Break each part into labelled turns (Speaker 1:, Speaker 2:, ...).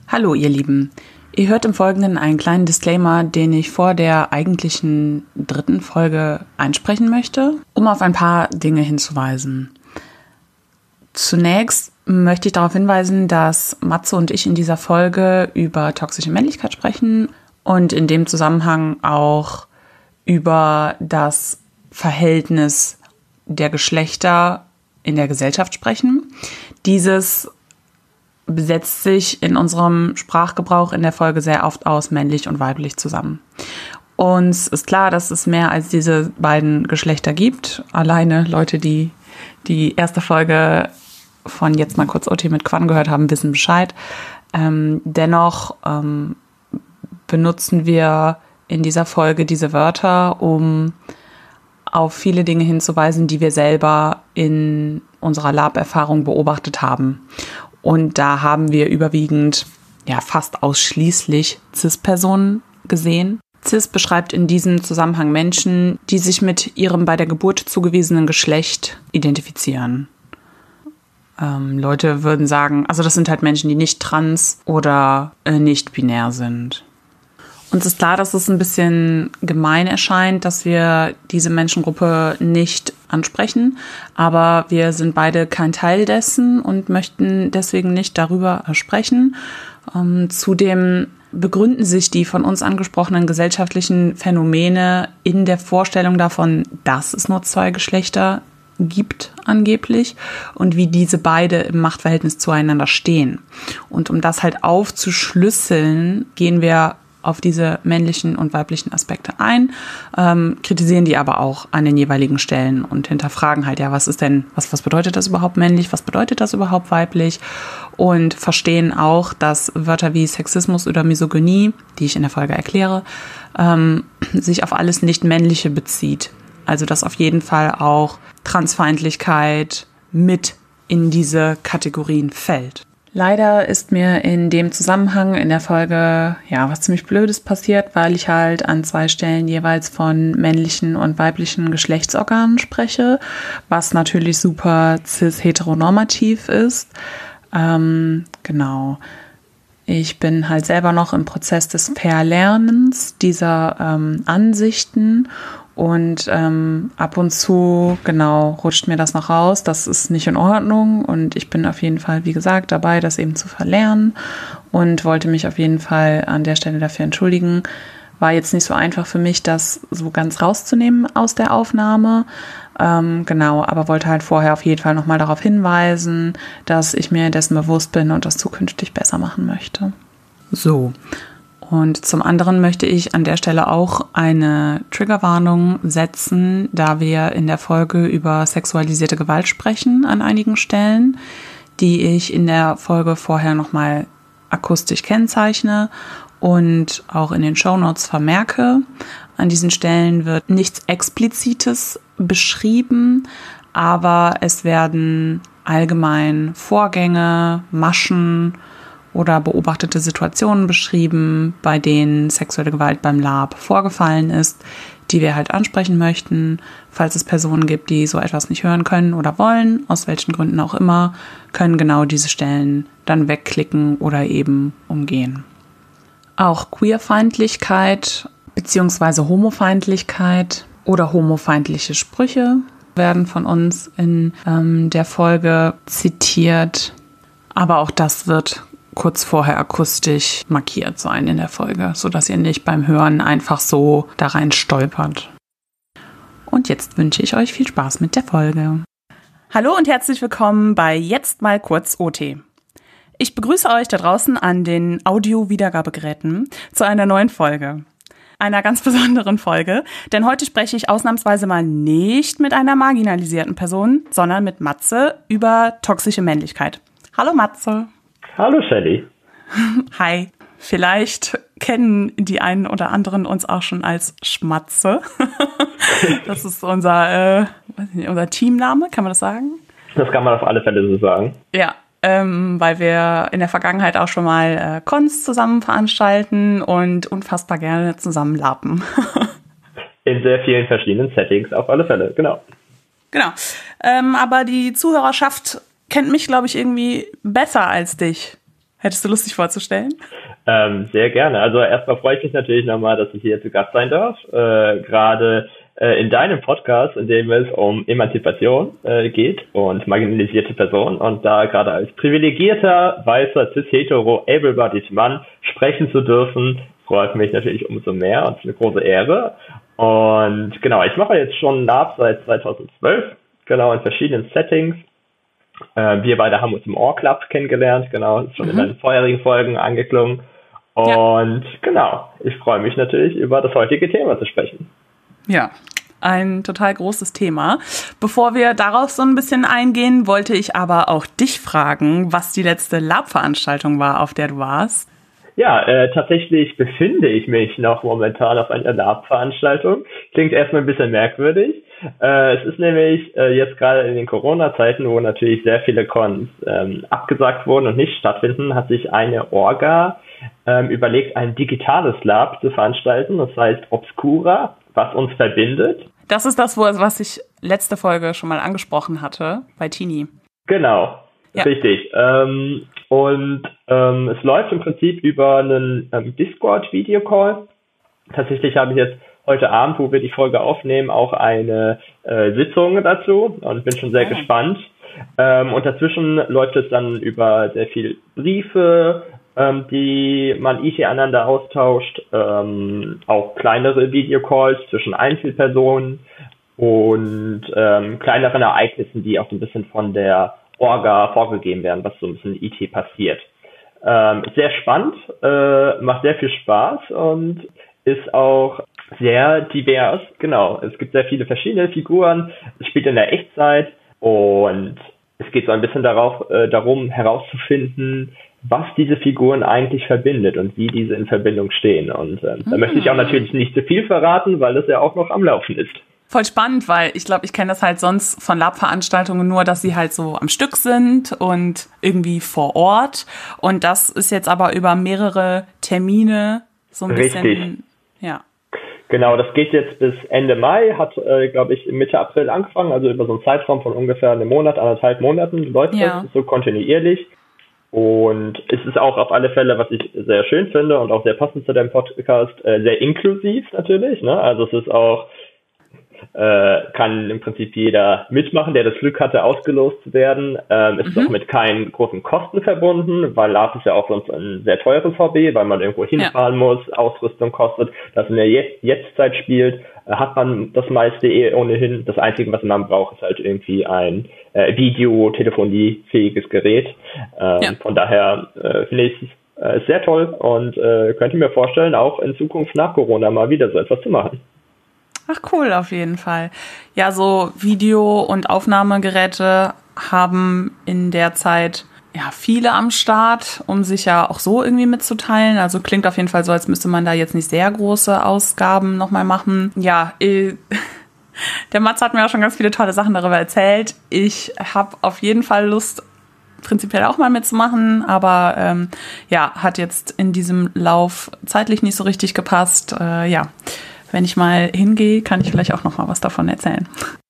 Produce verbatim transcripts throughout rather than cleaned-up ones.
Speaker 1: Hallo ihr Lieben, ihr hört im Folgenden einen kleinen Disclaimer, den ich vor der eigentlichen dritten Folge einsprechen möchte, um auf ein paar Dinge hinzuweisen. Zunächst möchte ich darauf hinweisen, dass Matze und ich in dieser Folge über toxische Männlichkeit sprechen und in dem Zusammenhang auch über das Verhältnis der Geschlechter in der Gesellschaft sprechen. Dieses besetzt sich in unserem Sprachgebrauch in der Folge sehr oft aus männlich und weiblich zusammen. Uns ist klar, dass es mehr als diese beiden Geschlechter gibt. Alleine Leute, die die erste Folge von jetzt mal kurz O T mit Quan gehört haben, wissen Bescheid. Ähm, dennoch ähm, benutzen wir in dieser Folge diese Wörter, um auf viele Dinge hinzuweisen, die wir selber in unserer Lab-Erfahrung beobachtet haben. Und da haben wir überwiegend, ja fast ausschließlich Cis-Personen gesehen. Cis beschreibt in diesem Zusammenhang Menschen, die sich mit ihrem bei der Geburt zugewiesenen Geschlecht identifizieren. Ähm, Leute würden sagen, also das sind halt Menschen, die nicht trans oder äh, nicht binär sind. Uns ist klar, dass es ein bisschen gemein erscheint, dass wir diese Menschengruppe nicht ansprechen, aber wir sind beide kein Teil dessen und möchten deswegen nicht darüber sprechen. Ähm, zudem begründen sich die von uns angesprochenen gesellschaftlichen Phänomene in der Vorstellung davon, dass es nur zwei Geschlechter gibt angeblich und wie diese beide im Machtverhältnis zueinander stehen. Und um das halt aufzuschlüsseln, gehen wir auf diese männlichen und weiblichen Aspekte ein, ähm, kritisieren die aber auch an den jeweiligen Stellen und hinterfragen halt, ja, was ist denn, was, was bedeutet das überhaupt männlich, was bedeutet das überhaupt weiblich und verstehen auch, dass Wörter wie Sexismus oder Misogynie, die ich in der Folge erkläre, ähm, sich auf alles Nicht-Männliche bezieht. Also dass auf jeden Fall auch Transfeindlichkeit mit in diese Kategorien fällt. Leider ist mir in dem Zusammenhang in der Folge ja was ziemlich Blödes passiert, weil ich halt an zwei Stellen jeweils von männlichen und weiblichen Geschlechtsorganen spreche, was natürlich super cis-heteronormativ ist. Ähm, genau. Ich bin halt selber noch im Prozess des Verlernens dieser ähm, Ansichten und ähm, ab und zu, genau, rutscht mir das noch raus. Das ist nicht in Ordnung und ich bin auf jeden Fall, wie gesagt, dabei, das eben zu verlernen und wollte mich auf jeden Fall an der Stelle dafür entschuldigen. War jetzt nicht so einfach für mich, das so ganz rauszunehmen aus der Aufnahme. Ähm, genau, aber wollte halt vorher auf jeden Fall nochmal darauf hinweisen, dass ich mir dessen bewusst bin und das zukünftig besser machen möchte. So. Und zum anderen möchte ich an der Stelle auch eine Triggerwarnung setzen, da wir in der Folge über sexualisierte Gewalt sprechen an einigen Stellen, die ich in der Folge vorher nochmal akustisch kennzeichne und auch in den Shownotes vermerke. An diesen Stellen wird nichts Explizites beschrieben, aber es werden allgemein Vorgänge, Maschen oder beobachtete Situationen beschrieben, bei denen sexuelle Gewalt beim Lab vorgefallen ist, die wir halt ansprechen möchten. Falls es Personen gibt, die so etwas nicht hören können oder wollen, aus welchen Gründen auch immer, können genau diese Stellen dann wegklicken oder eben umgehen. Auch Queerfeindlichkeit bzw. Homofeindlichkeit oder homofeindliche Sprüche werden von uns in ähm, der Folge zitiert, aber auch das wird kurz vorher akustisch markiert sein in der Folge, sodass ihr nicht beim Hören einfach so da rein stolpert. Und jetzt wünsche ich euch viel Spaß mit der Folge.
Speaker 2: Hallo und herzlich willkommen bei Jetzt mal kurz O T. Ich begrüße euch da draußen an den Audio-Wiedergabegeräten zu einer neuen Folge. Einer ganz besonderen Folge, denn heute spreche ich ausnahmsweise mal nicht mit einer marginalisierten Person, sondern mit Matze über toxische Männlichkeit. Hallo Matze.
Speaker 3: Hallo Shelly.
Speaker 2: Hi. Vielleicht kennen die einen oder anderen uns auch schon als Schmatze. Das ist unser, äh, weiß nicht, unser Teamname, kann man das sagen?
Speaker 3: Das kann man auf alle Fälle so sagen.
Speaker 2: Ja, ähm, weil wir in der Vergangenheit auch schon mal äh, Cons zusammen veranstalten und unfassbar gerne zusammen lappen.
Speaker 3: In sehr vielen verschiedenen Settings, auf alle Fälle, genau.
Speaker 2: Genau, ähm, aber die Zuhörerschaft kennt mich, glaube ich, irgendwie besser als dich. Hättest du Lust, dich vorzustellen?
Speaker 3: Ähm, sehr gerne. Also erstmal freue ich mich natürlich nochmal, dass ich hier zu Gast sein darf. Äh, gerade äh, in deinem Podcast, in dem es um Emanzipation äh, geht und marginalisierte Personen. Und da gerade als privilegierter, weißer, cis-hetero, able-bodied Mann sprechen zu dürfen, freut mich natürlich umso mehr und ist eine große Ehre. Und genau, ich mache jetzt schon Lab seit zweitausendzwölf, genau, in verschiedenen Settings. Äh, wir beide haben uns im Ohr Club kennengelernt, genau, ist schon mhm. in den vorherigen Folgen angeklungen. Und ja. genau, ich freue mich natürlich, über das heutige Thema zu sprechen.
Speaker 2: Ja, ein total großes Thema. Bevor wir darauf so ein bisschen eingehen, wollte ich aber auch dich fragen, was die letzte Lab-Veranstaltung war, auf der du warst.
Speaker 3: Ja, äh, tatsächlich befinde ich mich noch momentan auf einer Lab-Veranstaltung. Klingt erstmal ein bisschen merkwürdig. Äh, es ist nämlich äh, jetzt gerade in den Corona-Zeiten, wo natürlich sehr viele Cons ähm, abgesagt wurden und nicht stattfinden, hat sich eine Orga ähm, überlegt, ein digitales Lab zu veranstalten. Das heißt Obscura, was uns verbindet.
Speaker 2: Das ist das, was ich letzte Folge schon mal angesprochen hatte, bei Tini.
Speaker 3: Genau, ja. Richtig. Ähm, und ähm, es läuft im Prinzip über einen ähm, Discord-Videocall. Tatsächlich habe ich jetzt heute Abend, wo wir die Folge aufnehmen, auch eine äh, Sitzung dazu und bin schon sehr oh. gespannt. Ähm, und dazwischen läuft es dann über sehr viel Briefe, ähm, die man I T aneinander austauscht, ähm, auch kleinere Videocalls zwischen Einzelpersonen und ähm, kleineren Ereignissen, die auch ein bisschen von der Orga vorgegeben werden, was so ein bisschen I T passiert. Ähm, sehr spannend, äh, macht sehr viel Spaß und ist auch sehr divers. Genau, es gibt sehr viele verschiedene Figuren, es spielt in der Echtzeit und es geht so ein bisschen darauf, äh, darum herauszufinden, was diese Figuren eigentlich verbindet und wie diese in Verbindung stehen. Und äh, da hm. möchte ich auch natürlich nicht zu viel verraten, weil das ja auch noch am Laufen ist.
Speaker 2: Voll spannend, weil ich glaube, ich kenne das halt sonst von Lab-Veranstaltungen nur, dass sie halt so am Stück sind und irgendwie vor Ort. Und das ist jetzt aber über mehrere Termine so ein
Speaker 3: Richtig.
Speaker 2: bisschen, ja.
Speaker 3: Genau, das geht jetzt bis Ende Mai, hat, äh, glaube ich, Mitte April angefangen, also über so einen Zeitraum von ungefähr einem Monat, anderthalb Monaten läuft ja. das so kontinuierlich. Und es ist auch auf alle Fälle, was ich sehr schön finde und auch sehr passend zu deinem Podcast, äh, sehr inklusiv natürlich, ne? Also es ist auch Äh, kann im Prinzip jeder mitmachen, der das Glück hatte, ausgelost zu werden. Ähm, ist mhm. auch mit keinen großen Kosten verbunden, weil Lab ist ja auch sonst ein sehr teures Hobby, weil man irgendwo hinfahren ja. muss, Ausrüstung kostet. Das in der Je- Jetztzeit spielt, äh, hat man das meiste eh ohnehin. Das Einzige, was man braucht, ist halt irgendwie ein äh, Video-Telefoniefähiges Gerät. Ähm, ja. Von daher äh, finde ich es äh, sehr toll und äh, könnte mir vorstellen, auch in Zukunft nach Corona mal wieder so etwas zu machen.
Speaker 2: Ach cool, auf jeden Fall. Ja, so Video- und Aufnahmegeräte haben in der Zeit ja viele am Start, um sich ja auch so irgendwie mitzuteilen. Also klingt auf jeden Fall so, als müsste man da jetzt nicht sehr große Ausgaben nochmal machen. Ja, äh, der Matze hat mir auch schon ganz viele tolle Sachen darüber erzählt. Ich habe auf jeden Fall Lust, prinzipiell auch mal mitzumachen, aber ähm, ja, hat jetzt in diesem Lauf zeitlich nicht so richtig gepasst. Äh, ja. Wenn ich mal hingehe, kann ich vielleicht auch noch mal was davon erzählen.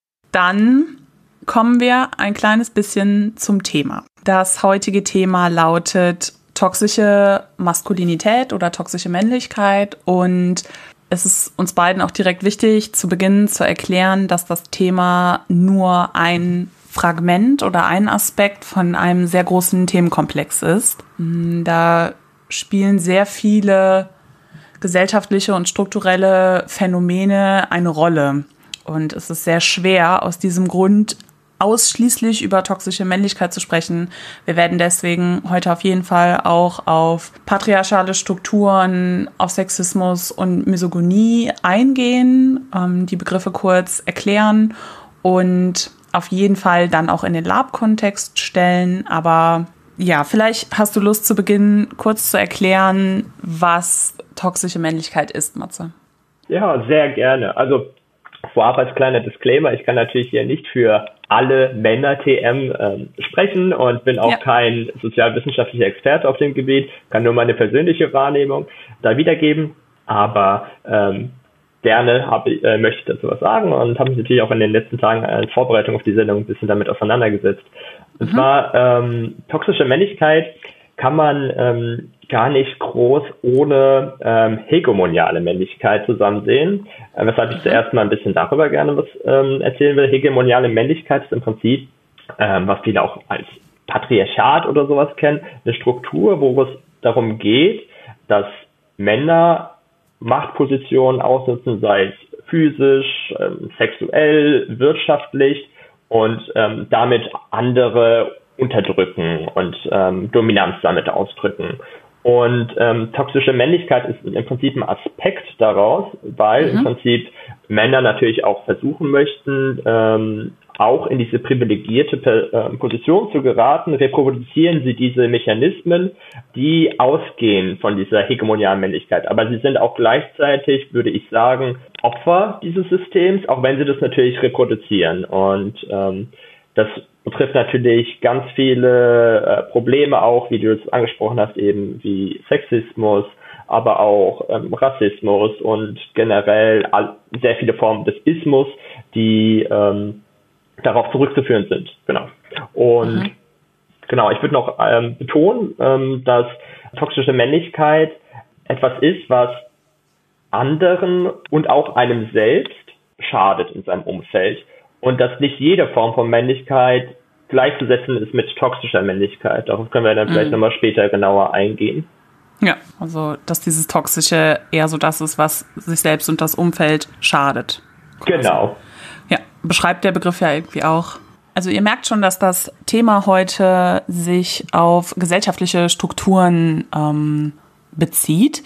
Speaker 2: Dann kommen wir ein kleines bisschen zum Thema. Das heutige Thema lautet toxische Maskulinität oder toxische Männlichkeit. Und es ist uns beiden auch direkt wichtig, zu Beginn zu erklären, dass das Thema nur ein Fragment oder ein Aspekt von einem sehr großen Themenkomplex ist. Da spielen sehr viele gesellschaftliche und strukturelle Phänomene eine Rolle. Und es ist sehr schwer, aus diesem Grund ausschließlich über toxische Männlichkeit zu sprechen. Wir werden deswegen heute auf jeden Fall auch auf patriarchale Strukturen, auf Sexismus und Misogynie eingehen, ähm, die Begriffe kurz erklären und auf jeden Fall dann auch in den Lab-Kontext stellen. Aber ja, vielleicht hast du Lust, zu Beginn kurz zu erklären, was toxische Männlichkeit ist, Matze.
Speaker 3: Ja, sehr gerne. Also vorab als kleiner Disclaimer, ich kann natürlich hier nicht für alle Männer-T M ähm, sprechen und bin auch ja. kein sozialwissenschaftlicher Experte auf dem Gebiet, kann nur meine persönliche Wahrnehmung da wiedergeben, aber ähm, gerne hab, äh, möchte ich dazu was sagen und habe mich natürlich auch in den letzten Tagen in Vorbereitung auf die Sendung ein bisschen damit auseinandergesetzt. Und mhm. zwar ähm, toxische Männlichkeit kann man ähm, gar nicht groß ohne ähm, hegemoniale Männlichkeit zusammen sehen, äh, weshalb ich zuerst mal ein bisschen darüber gerne was ähm, erzählen will. Hegemoniale Männlichkeit ist im Prinzip, ähm, was viele auch als Patriarchat oder sowas kennen, eine Struktur, wo es darum geht, dass Männer Machtpositionen ausnutzen, sei es physisch, ähm, sexuell, wirtschaftlich und ähm, damit andere unterdrücken und ähm, Dominanz damit ausdrücken. Und ähm, toxische Männlichkeit ist im Prinzip ein Aspekt daraus, weil mhm. im Prinzip Männer natürlich auch versuchen möchten, ähm, auch in diese privilegierte äh, Position zu geraten, reproduzieren sie diese Mechanismen, die ausgehen von dieser hegemonialen Männlichkeit. Aber sie sind auch gleichzeitig, würde ich sagen, Opfer dieses Systems, auch wenn sie das natürlich reproduzieren. Und ähm, das betrifft natürlich ganz viele äh, Probleme auch, wie du es angesprochen hast, eben wie Sexismus, aber auch ähm, Rassismus und generell all, sehr viele Formen des Ismus, die ähm, darauf zurückzuführen sind. Genau. Und mhm. genau, ich würde noch ähm, betonen, ähm, dass toxische Männlichkeit etwas ist, was anderen und auch einem selbst schadet in seinem Umfeld. Und dass nicht jede Form von Männlichkeit gleichzusetzen ist mit toxischer Männlichkeit. Darauf können wir dann mhm. vielleicht nochmal später genauer eingehen.
Speaker 2: Ja, also dass dieses Toxische eher so das ist, was sich selbst und das Umfeld schadet. Quasi.
Speaker 3: Genau.
Speaker 2: Ja, beschreibt der Begriff ja irgendwie auch. Also ihr merkt schon, dass das Thema heute sich auf gesellschaftliche Strukturen ähm, bezieht.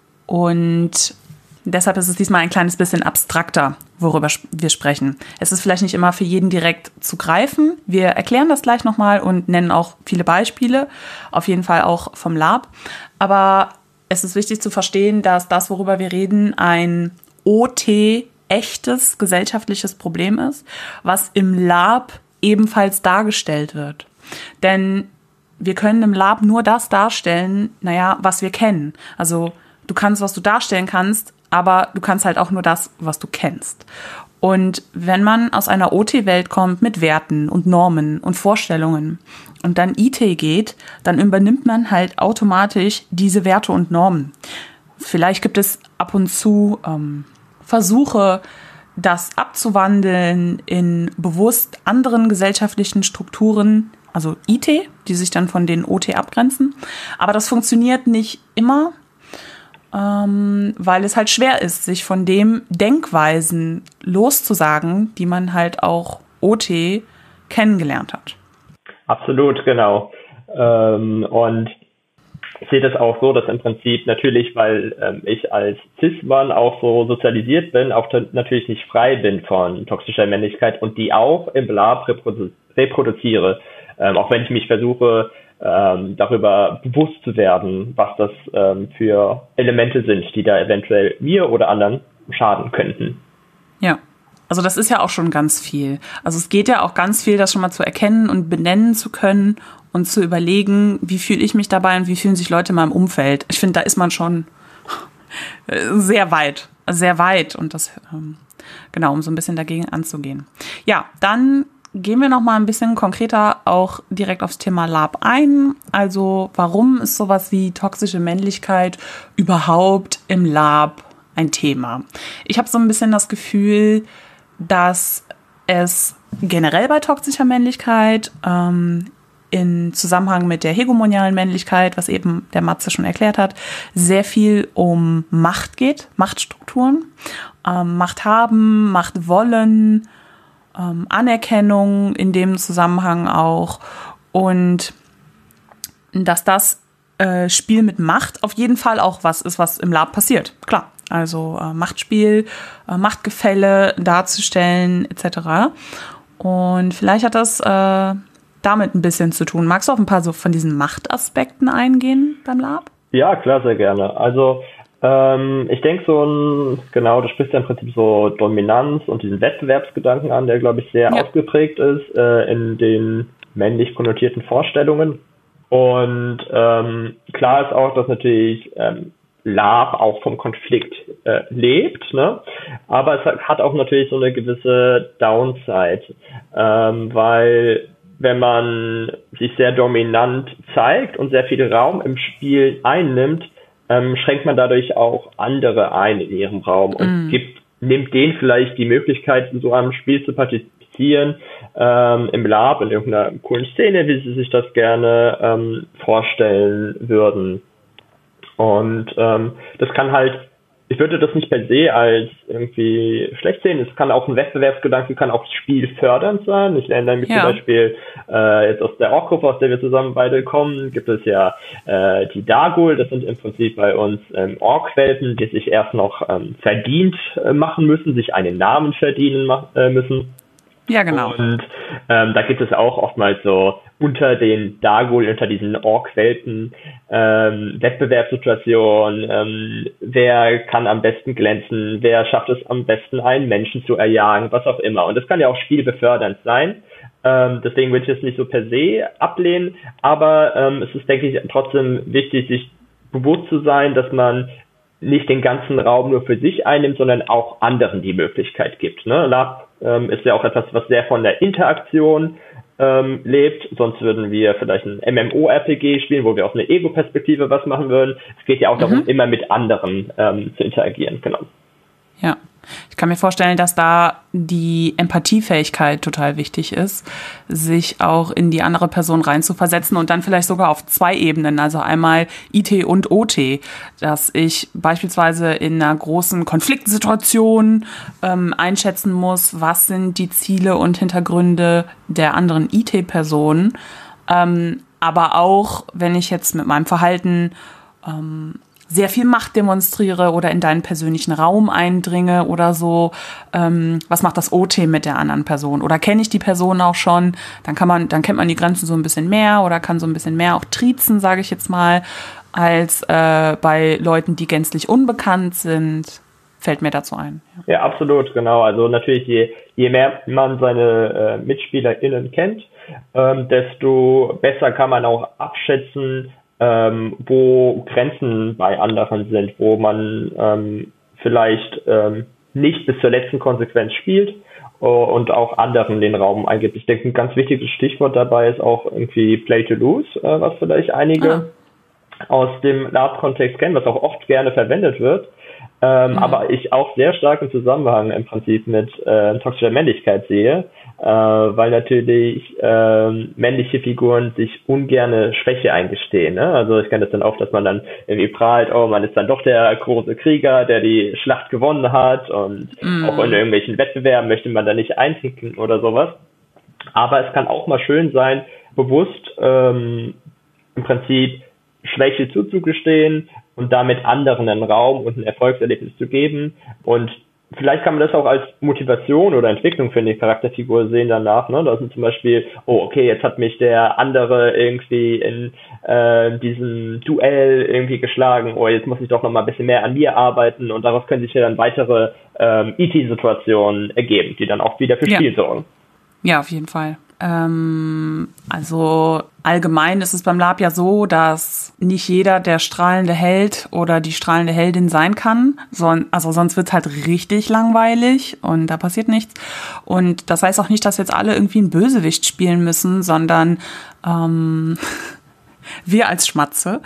Speaker 2: Und deshalb ist es diesmal ein kleines bisschen abstrakter, worüber wir sprechen. Es ist vielleicht nicht immer für jeden direkt zu greifen. Wir erklären das gleich nochmal und nennen auch viele Beispiele, auf jeden Fall auch vom Lab. Aber es ist wichtig zu verstehen, dass das, worüber wir reden, ein O T echtes gesellschaftliches Problem ist, was im Lab ebenfalls dargestellt wird. Denn wir können im Lab nur das darstellen, naja, was wir kennen. Also du kannst, was du darstellen kannst, aber du kannst halt auch nur das, was du kennst. Und wenn man aus einer O T-Welt kommt mit Werten und Normen und Vorstellungen und dann I T geht, dann übernimmt man halt automatisch diese Werte und Normen. Vielleicht gibt es ab und zu ähm, Versuche, das abzuwandeln in bewusst anderen gesellschaftlichen Strukturen, also I T, die sich dann von den O T abgrenzen. Aber das funktioniert nicht immer, ähm, weil es halt schwer ist, sich von dem Denkweisen loszusagen, die man halt auch O T kennengelernt hat.
Speaker 3: Absolut, genau. Ähm, und ich sehe das auch so, dass im Prinzip natürlich, weil ähm, ich als Cis-Mann auch so sozialisiert bin, auch t- natürlich nicht frei bin von toxischer Männlichkeit und die auch im Lab reprodu- reproduziere. Ähm, auch wenn ich mich versuche, ähm, darüber bewusst zu werden, was das ähm, für Elemente sind, die da eventuell mir oder anderen schaden könnten.
Speaker 2: Ja. Also das ist ja auch schon ganz viel. Also es geht ja auch ganz viel, das schon mal zu erkennen und benennen zu können und zu überlegen, wie fühle ich mich dabei und wie fühlen sich Leute in meinem Umfeld. Ich finde, da ist man schon sehr weit, sehr weit und das, ähm, genau, um so ein bisschen dagegen anzugehen. Ja, dann gehen wir noch mal ein bisschen konkreter auch direkt aufs Thema Lab ein. Also warum ist sowas wie toxische Männlichkeit überhaupt im Lab ein Thema? Ich habe so ein bisschen das Gefühl, dass es generell bei toxischer Männlichkeit ähm, in Zusammenhang mit der hegemonialen Männlichkeit, was eben der Matze schon erklärt hat, sehr viel um Macht geht, Machtstrukturen, ähm, Macht haben, Macht wollen, ähm, Anerkennung in dem Zusammenhang auch und dass das äh, Spiel mit Macht auf jeden Fall auch was ist, was im Lab passiert, klar. Also äh, Machtspiel, äh, Machtgefälle darzustellen et cetera. Und vielleicht hat das äh, damit ein bisschen zu tun. Magst du auf ein paar so von diesen Machtaspekten eingehen beim Lab?
Speaker 3: Ja, klar, sehr gerne. Also ähm, ich denke so ein, genau, du sprichst ja im Prinzip so Dominanz und diesen Wettbewerbsgedanken an, der, glaube ich, sehr ja. ausgeprägt ist äh, in den männlich konnotierten Vorstellungen. Und ähm, klar ist auch, dass natürlich ähm, Lab auch vom Konflikt äh, lebt, ne? Aber es hat auch natürlich so eine gewisse Downside, ähm, weil wenn man sich sehr dominant zeigt und sehr viel Raum im Spiel einnimmt, ähm, schränkt man dadurch auch andere ein in ihrem Raum und mm. gibt, nimmt denen vielleicht die Möglichkeit, in so einem Spiel zu partizipieren, ähm, im Lab, in irgendeiner coolen Szene, wie sie sich das gerne ähm, vorstellen würden. Und ähm, das kann halt, ich würde das nicht per se als irgendwie schlecht sehen. Es kann auch ein Wettbewerbsgedanke, kann auch spielfördernd sein. Ich erinnere mich ja. zum Beispiel äh, jetzt aus der Ork-Gruppe, aus der wir zusammen beide kommen, gibt es ja äh, die Dagul. Das sind im Prinzip bei uns ähm, Ork-Welpen, die sich erst noch ähm, verdient äh, machen müssen, sich einen Namen verdienen ma- äh, müssen.
Speaker 2: Ja, genau.
Speaker 3: Und ähm, da gibt es auch oftmals so unter den Dagul, unter diesen Ork-Welpen ähm, Wettbewerbssituationen, ähm, wer kann am besten glänzen, wer schafft es am besten, einen Menschen zu erjagen, was auch immer. Und das kann ja auch spielbefördernd sein. Ähm, deswegen würde ich es nicht so per se ablehnen, aber ähm, es ist, denke ich, trotzdem wichtig, sich bewusst zu sein, dass man nicht den ganzen Raum nur für sich einnimmt, sondern auch anderen die Möglichkeit gibt. Ne? Lab ähm, ist ja auch etwas, was sehr von der Interaktion ähm, lebt. Sonst würden wir vielleicht ein MMORPG spielen, wo wir aus einer Ego-Perspektive was machen würden. Es geht ja auch mhm. darum, immer mit anderen ähm, zu interagieren. Genau.
Speaker 2: Ja, ich kann mir vorstellen, dass da die Empathiefähigkeit total wichtig ist, sich auch in die andere Person reinzuversetzen und dann vielleicht sogar auf zwei Ebenen, also einmal I T und O T, dass ich beispielsweise in einer großen Konfliktsituation ähm, einschätzen muss, was sind die Ziele und Hintergründe der anderen I T-Person, ähm, aber auch, wenn ich jetzt mit meinem Verhalten ähm, sehr viel Macht demonstriere oder in deinen persönlichen Raum eindringe oder so, ähm, was macht das O T mit der anderen Person? Oder kenne ich die Person auch schon? Dann kann man, dann kennt man die Grenzen so ein bisschen mehr oder kann so ein bisschen mehr auch triezen, sage ich jetzt mal, als äh, bei Leuten, die gänzlich unbekannt sind. Fällt mir dazu ein.
Speaker 3: Ja, ja absolut, genau. Also natürlich, je, je mehr man seine äh, MitspielerInnen kennt, ähm, desto besser kann man auch abschätzen, Ähm, wo Grenzen bei anderen sind, wo man ähm, vielleicht ähm, nicht bis zur letzten Konsequenz spielt uh, und auch anderen den Raum eingibt. Ich denke, ein ganz wichtiges Stichwort dabei ist auch irgendwie Play to Lose, äh, was vielleicht einige ah. aus dem Lab-Kontext kennen, was auch oft gerne verwendet wird, ähm, mhm. aber ich auch sehr stark im Zusammenhang im Prinzip mit äh, toxischer Männlichkeit sehe, äh, weil natürlich äh, männliche Figuren sich ungerne Schwäche eingestehen. Ne? Also ich kenne das dann oft, dass man dann irgendwie prahlt, oh, man ist dann doch der große Krieger, der die Schlacht gewonnen hat und mm. auch in irgendwelchen Wettbewerben möchte man da nicht eintreten oder sowas. Aber es kann auch mal schön sein, bewusst ähm, im Prinzip Schwäche zuzugestehen und damit anderen einen Raum und ein Erfolgserlebnis zu geben. Und vielleicht kann man das auch als Motivation oder Entwicklung für eine Charakterfigur sehen danach. Ne? Da ist zum Beispiel, oh, okay, jetzt hat mich der andere irgendwie in äh, diesem Duell irgendwie geschlagen. Oh, jetzt muss ich doch noch mal ein bisschen mehr an mir arbeiten. Und daraus können sich ja dann weitere ähm, E T-Situationen ergeben, die dann auch wieder für
Speaker 2: ja.
Speaker 3: Spiel sorgen.
Speaker 2: Ja, auf jeden Fall. Ähm, also allgemein ist es beim Lab ja so, dass nicht jeder der strahlende Held oder die strahlende Heldin sein kann, son- also sonst wird's halt richtig langweilig und da passiert nichts. Und das heißt auch nicht, dass jetzt alle irgendwie einen Bösewicht spielen müssen, sondern ähm, wir als Schmatze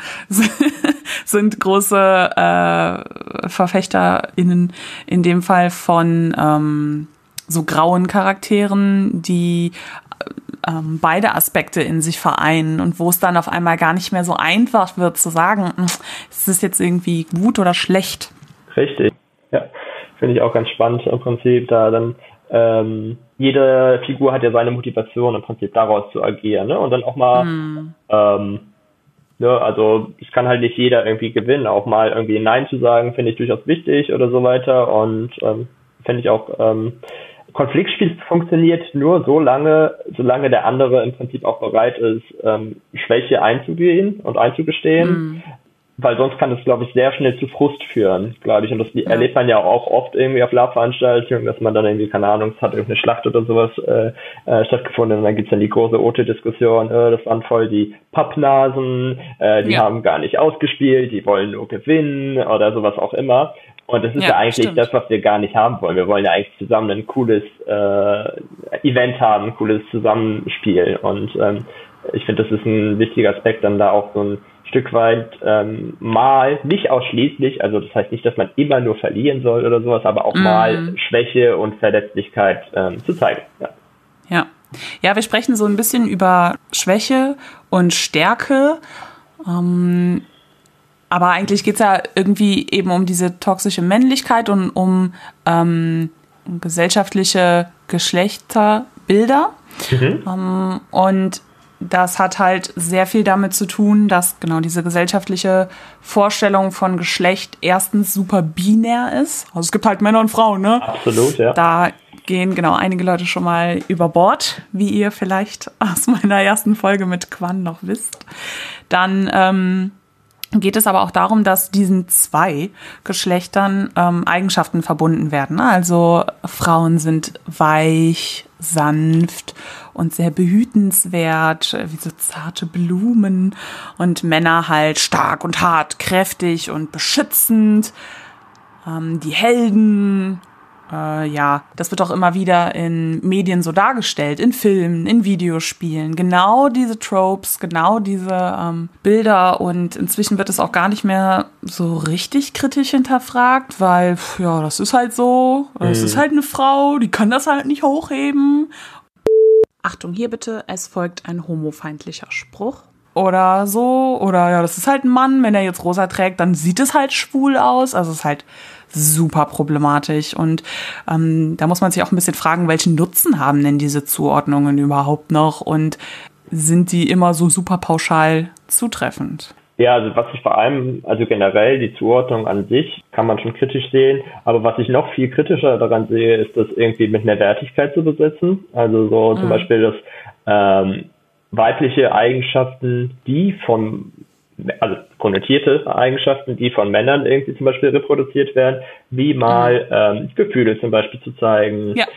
Speaker 2: sind große äh, VerfechterInnen in dem Fall von ähm, so grauen Charakteren, die ähm, beide Aspekte in sich vereinen und wo es dann auf einmal gar nicht mehr so einfach wird zu sagen, ist es jetzt irgendwie gut oder schlecht.
Speaker 3: Richtig, ja, finde ich auch ganz spannend im Prinzip, da dann ähm, jede Figur hat ja seine Motivation im Prinzip daraus zu agieren, ne? Und dann auch mal mm. ähm, ne, also es kann halt nicht jeder irgendwie gewinnen, auch mal irgendwie Nein zu sagen, finde ich durchaus wichtig oder so weiter und ähm, finde ich auch ähm, Konfliktspiel funktioniert nur so lange, solange der andere im Prinzip auch bereit ist, ähm, Schwäche einzugehen und einzugestehen, mm. weil sonst kann es, glaube ich, sehr schnell zu Frust führen, glaube ich. Und das ja. erlebt man ja auch oft irgendwie auf Lab-Veranstaltungen, dass man dann irgendwie, keine Ahnung, es hat irgendeine Schlacht oder sowas äh, äh, stattgefunden und dann gibt's dann die große O T-Diskussion, äh, das waren voll die Pappnasen, äh, die ja. haben gar nicht ausgespielt, die wollen nur gewinnen oder sowas auch immer. Und das ist
Speaker 1: Ja,
Speaker 3: ja, eigentlich
Speaker 1: stimmt.
Speaker 3: das, was wir gar nicht haben wollen. Wir wollen ja eigentlich zusammen ein cooles äh, Event haben, ein cooles Zusammenspiel. Und ähm, ich finde, das ist ein wichtiger Aspekt, dann da auch so ein Stück weit ähm, mal, nicht ausschließlich, also das heißt nicht, dass man immer nur verlieren soll oder sowas, aber auch
Speaker 1: Mhm.
Speaker 3: mal Schwäche und Verletzlichkeit ähm, zu zeigen. Ja.
Speaker 1: Ja. Ja, wir sprechen so ein bisschen über Schwäche und Stärke. Ähm, aber eigentlich geht's ja irgendwie eben um diese toxische Männlichkeit und um ähm, gesellschaftliche Geschlechterbilder.
Speaker 3: Mhm.
Speaker 1: Ähm, und das hat halt sehr viel damit zu tun, dass genau diese gesellschaftliche Vorstellung von Geschlecht erstens super binär ist. Also es gibt halt Männer und Frauen, ne?
Speaker 3: Absolut, ja.
Speaker 1: Da gehen genau einige Leute schon mal über Bord, wie ihr vielleicht aus meiner ersten Folge mit Quan noch wisst. Dann ähm, geht es aber auch darum, dass diesen zwei Geschlechtern ähm, Eigenschaften verbunden werden. Also Frauen sind weich, sanft und sehr behütenswert, wie so zarte Blumen, und Männer halt stark und hart, kräftig und beschützend, ähm, die Helden. Äh, ja, das wird auch immer wieder in Medien so dargestellt, in Filmen, in Videospielen. Genau diese Tropes, genau diese ähm, Bilder. Und inzwischen wird es auch gar nicht mehr so richtig kritisch hinterfragt, weil, pf, ja, das ist halt so. Das
Speaker 3: Mhm.
Speaker 1: ist halt eine Frau, die kann das halt nicht hochheben. Achtung, hier bitte, es folgt ein homofeindlicher Spruch. Oder so. Oder ja, das ist halt ein Mann, wenn er jetzt rosa trägt, dann sieht es halt schwul aus. Also es ist halt super problematisch. Und ähm, da muss man sich auch ein bisschen fragen, welchen Nutzen haben denn diese Zuordnungen überhaupt noch? Und sind die immer so super pauschal zutreffend?
Speaker 3: Ja, also was ich vor allem, also generell die Zuordnung an sich kann man schon kritisch sehen, aber was ich noch viel kritischer daran sehe, ist das irgendwie mit einer Wertigkeit zu besetzen. Also so zum
Speaker 1: Mhm.
Speaker 3: Beispiel, dass ähm, weibliche Eigenschaften, die von, also konnotierte Eigenschaften, die von Männern irgendwie zum Beispiel reproduziert werden, wie mal ähm, Gefühle zum Beispiel zu zeigen
Speaker 1: Ja.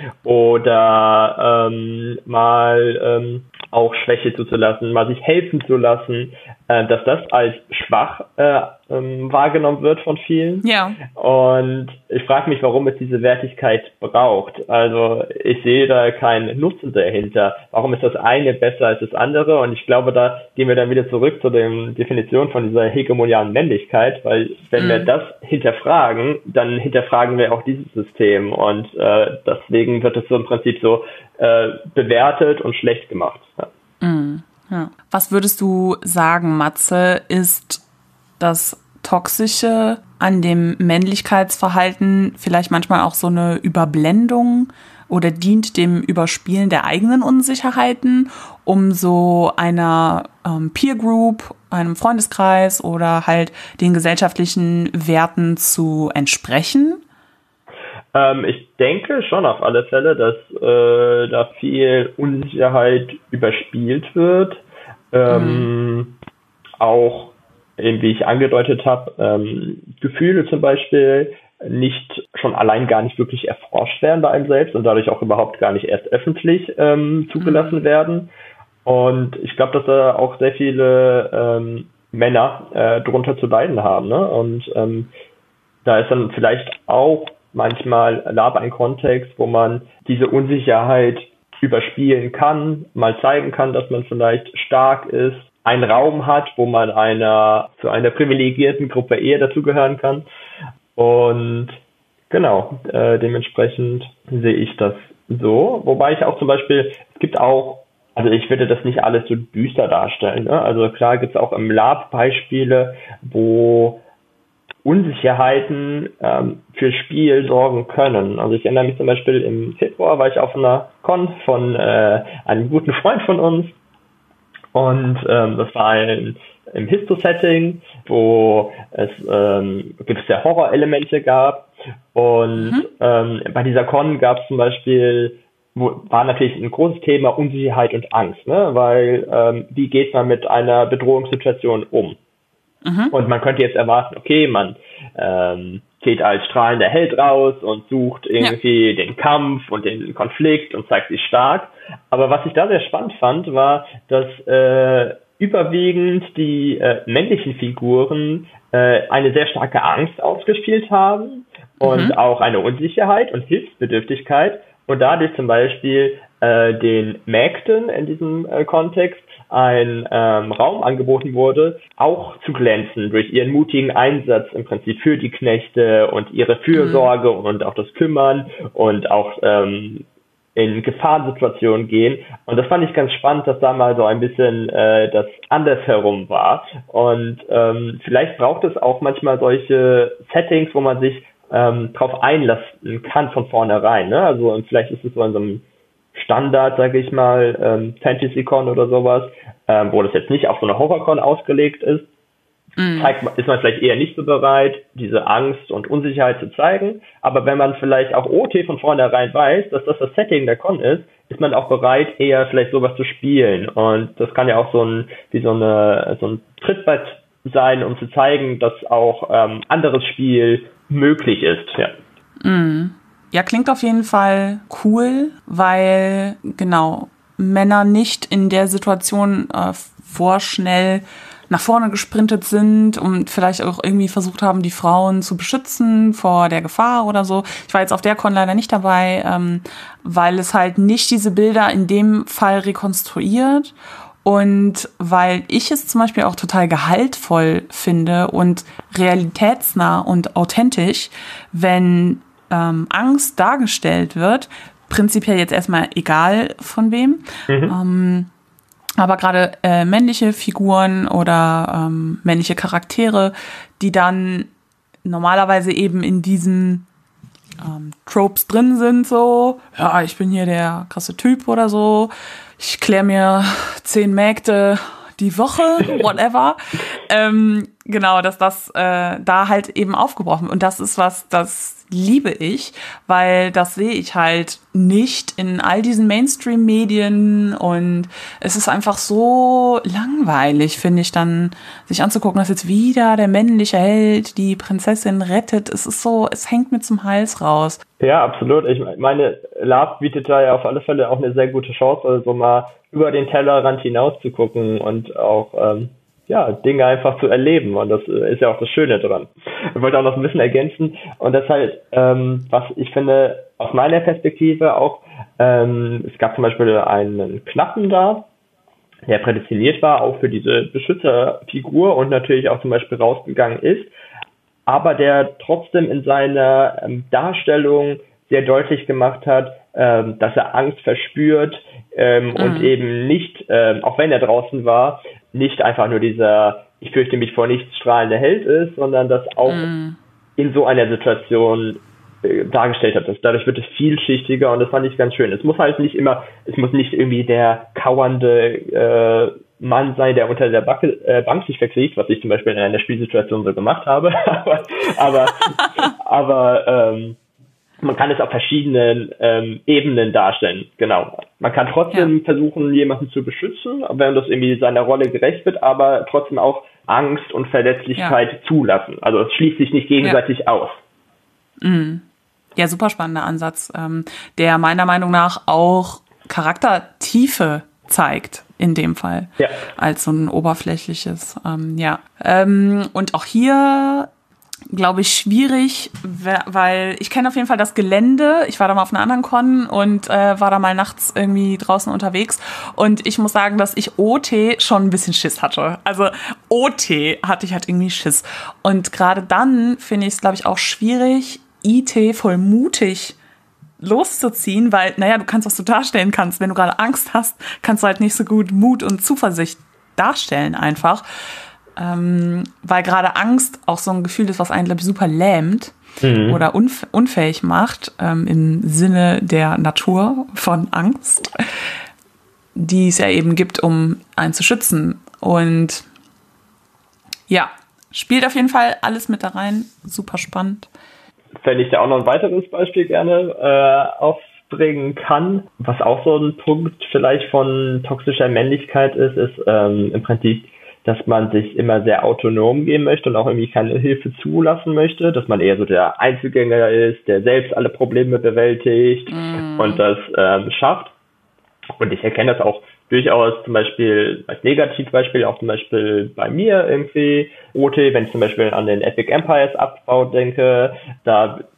Speaker 3: oder ähm, mal ähm, auch Schwäche zuzulassen, mal sich helfen zu lassen, äh, dass das als schwach äh, ähm, wahrgenommen wird von vielen.
Speaker 1: Ja.
Speaker 3: Und ich frage mich, warum es diese Wertigkeit braucht. Also ich sehe da keinen Nutzen dahinter. Warum ist das eine besser als das andere? Und ich glaube, da gehen wir dann wieder zurück zu der Definition von dieser hegemonialen Männlichkeit, weil wenn
Speaker 1: Mhm.
Speaker 3: wir das hinterfragen, dann hinterfragen wir auch dieses System. Und äh, deswegen wird es so im Prinzip so äh, bewertet und schlecht gemacht. Ja.
Speaker 1: Mhm. Ja. Was würdest du sagen, Matze, ist das Toxische an dem Männlichkeitsverhalten vielleicht manchmal auch so eine Überblendung oder dient dem Überspielen der eigenen Unsicherheiten, um so einer ähm, Peer Group, einem Freundeskreis oder halt den gesellschaftlichen Werten zu entsprechen?
Speaker 3: Ähm, ich denke schon auf alle Fälle, dass äh, da viel Unsicherheit überspielt wird. Ähm, mhm. Auch, eben wie ich angedeutet habe, ähm, Gefühle zum Beispiel nicht schon allein gar nicht wirklich erforscht werden bei einem selbst und dadurch auch überhaupt gar nicht erst öffentlich ähm, zugelassen mhm. werden. Und ich glaube, dass da auch sehr viele ähm, Männer äh, drunter zu leiden haben. Ne? Und ähm, da ist dann vielleicht auch manchmal Lab ein Kontext, wo man diese Unsicherheit überspielen kann, mal zeigen kann, dass man vielleicht stark ist, einen Raum hat, wo man einer zu einer privilegierten Gruppe eher dazugehören kann. Und genau, äh, dementsprechend sehe ich das so. Wobei ich auch zum Beispiel, es gibt auch, also ich würde das nicht alles so düster darstellen. Ne? Also klar gibt es auch im Lab Beispiele, wo Unsicherheiten ähm, für Spiel sorgen können. Also ich erinnere mich zum Beispiel im Februar war ich auf einer Con von äh, einem guten Freund von uns und ähm, das war ein im Histo-Setting, wo es ähm, gewisse Horrorelemente gab und mhm. ähm, bei dieser Con gab es zum Beispiel wo, war natürlich ein großes Thema Unsicherheit und Angst, ne? Weil ähm, wie geht man mit einer Bedrohungssituation um? Mhm. Und man könnte jetzt erwarten, okay, man ähm, geht als strahlender Held raus und sucht irgendwie ja. den Kampf und den Konflikt und zeigt sich stark. Aber was ich da sehr spannend fand, war, dass äh, überwiegend die äh, männlichen Figuren äh, eine sehr starke Angst ausgespielt haben und
Speaker 1: mhm.
Speaker 3: auch eine Unsicherheit und Hilfsbedürftigkeit und dadurch zum Beispiel äh, den Mägden in diesem äh, Kontext ein ähm, Raum angeboten wurde, auch zu glänzen durch ihren mutigen Einsatz im Prinzip für die Knechte und ihre Fürsorge mhm. und auch das Kümmern und auch ähm, in Gefahrensituationen gehen. Und das fand ich ganz spannend, dass da mal so ein bisschen äh, das andersherum war. Und ähm, vielleicht braucht es auch manchmal solche Settings, wo man sich ähm, drauf einlassen kann von vornherein. Ne? Also und vielleicht ist es so in so einem Standard, sage ich mal, ähm, Fantasy-Con oder sowas, ähm, wo das jetzt nicht auf so eine Horror-Con ausgelegt ist, mm. zeigt, ist man vielleicht eher nicht so bereit, diese Angst und Unsicherheit zu zeigen. Aber wenn man vielleicht auch O T von vornherein weiß, dass das das Setting der Con ist, ist man auch bereit, eher vielleicht sowas zu spielen. Und das kann ja auch so ein wie so eine so ein Trittbrett sein, um zu zeigen, dass auch ähm, anderes Spiel möglich ist. Ja.
Speaker 1: Mm. Ja, klingt auf jeden Fall cool, weil, genau, Männer nicht in der Situation äh, vorschnell nach vorne gesprintet sind und vielleicht auch irgendwie versucht haben, die Frauen zu beschützen vor der Gefahr oder so. Ich war jetzt auf der Con leider nicht dabei, ähm, weil es halt nicht diese Bilder in dem Fall rekonstruiert und weil ich es zum Beispiel auch total gehaltvoll finde und realitätsnah und authentisch, wenn Ähm, Angst dargestellt wird, prinzipiell jetzt erstmal egal von wem, mhm. ähm, aber gerade äh, männliche Figuren oder ähm, männliche Charaktere, die dann normalerweise eben in diesen ähm, Tropes drin sind, so, ja, ich bin hier der krasse Typ oder so, ich klär mir zehn Mägde die Woche, whatever. ähm, genau, dass das äh, da halt eben aufgebrochen. Und das ist was, das liebe ich, weil das sehe ich halt nicht in all diesen Mainstream-Medien und es ist einfach so langweilig, finde ich, dann sich anzugucken, dass jetzt wieder der männliche Held die Prinzessin rettet. Es ist so, es hängt mir zum Hals raus.
Speaker 3: Ja, absolut. Ich meine, Love bietet da ja auf alle Fälle auch eine sehr gute Chance, also mal über den Tellerrand hinaus zu gucken und auch ähm, ja, Dinge einfach zu erleben. Und das ist ja auch das Schöne dran. Ich wollte auch noch ein bisschen ergänzen. Und das halt, ähm, was ich finde, aus meiner Perspektive auch, ähm, es gab zum Beispiel einen Knappen da, der prädestiniert war, auch für diese Beschützerfigur und natürlich auch zum Beispiel rausgegangen ist, aber der trotzdem in seiner ähm, Darstellung sehr deutlich gemacht hat, ähm, dass er Angst verspürt ähm, mhm. und eben nicht, ähm, auch wenn er draußen war, nicht einfach nur dieser ich fürchte mich vor nichts strahlende Held ist, sondern das auch mm. in so einer Situation äh, dargestellt hat. Das, dadurch wird es vielschichtiger und das fand ich ganz schön. Es muss halt nicht immer, es muss nicht irgendwie der kauernde äh, Mann sein, der unter der Backe, äh, Bank sich verkriecht, was ich zum Beispiel in einer Spielsituation so gemacht habe. aber aber, aber ähm, man kann es auf verschiedenen ähm, Ebenen darstellen, genau. Man kann trotzdem ja. versuchen, jemanden zu beschützen, wenn das irgendwie seiner Rolle gerecht wird, aber trotzdem auch Angst und Verletzlichkeit ja. zulassen. Also es schließt sich nicht gegenseitig ja. aus.
Speaker 1: Mhm. Ja, super spannender Ansatz, ähm, der meiner Meinung nach auch Charaktertiefe zeigt in dem Fall, ja. als so ein oberflächliches, ähm, ja. Ähm, und auch hier glaube ich, schwierig, weil ich kenne auf jeden Fall das Gelände. Ich war da mal auf einer anderen Con und äh, war da mal nachts irgendwie draußen unterwegs. Und ich muss sagen, dass ich O T schon ein bisschen Schiss hatte. Also O T hatte ich halt irgendwie Schiss. Und gerade dann finde ich es, glaube ich, auch schwierig, I T voll mutig loszuziehen, weil, naja, du kannst, was du darstellen kannst. Wenn du gerade Angst hast, kannst du halt nicht so gut Mut und Zuversicht darstellen einfach. Ähm, weil gerade Angst auch so ein Gefühl ist, was einen, glaube ich, super lähmt mhm. oder unf- unfähig macht, ähm, im Sinne der Natur von Angst, die es ja eben gibt, um einen zu schützen. Und ja, spielt auf jeden Fall alles mit da rein. Super spannend.
Speaker 3: Wenn ich da auch noch ein weiteres Beispiel gerne äh, aufbringen kann, was auch so ein Punkt vielleicht von toxischer Männlichkeit ist, ist ähm, im Prinzip, dass man sich immer sehr autonom gehen möchte und auch irgendwie keine Hilfe zulassen möchte, dass man eher so der Einzelgänger ist, der selbst alle Probleme bewältigt mm. und das ähm, schafft. Und ich erkenne das auch durchaus zum Beispiel als Negativbeispiel, auch zum Beispiel bei mir irgendwie, O T, wenn ich zum Beispiel an den Epic Empires Abbau denke, da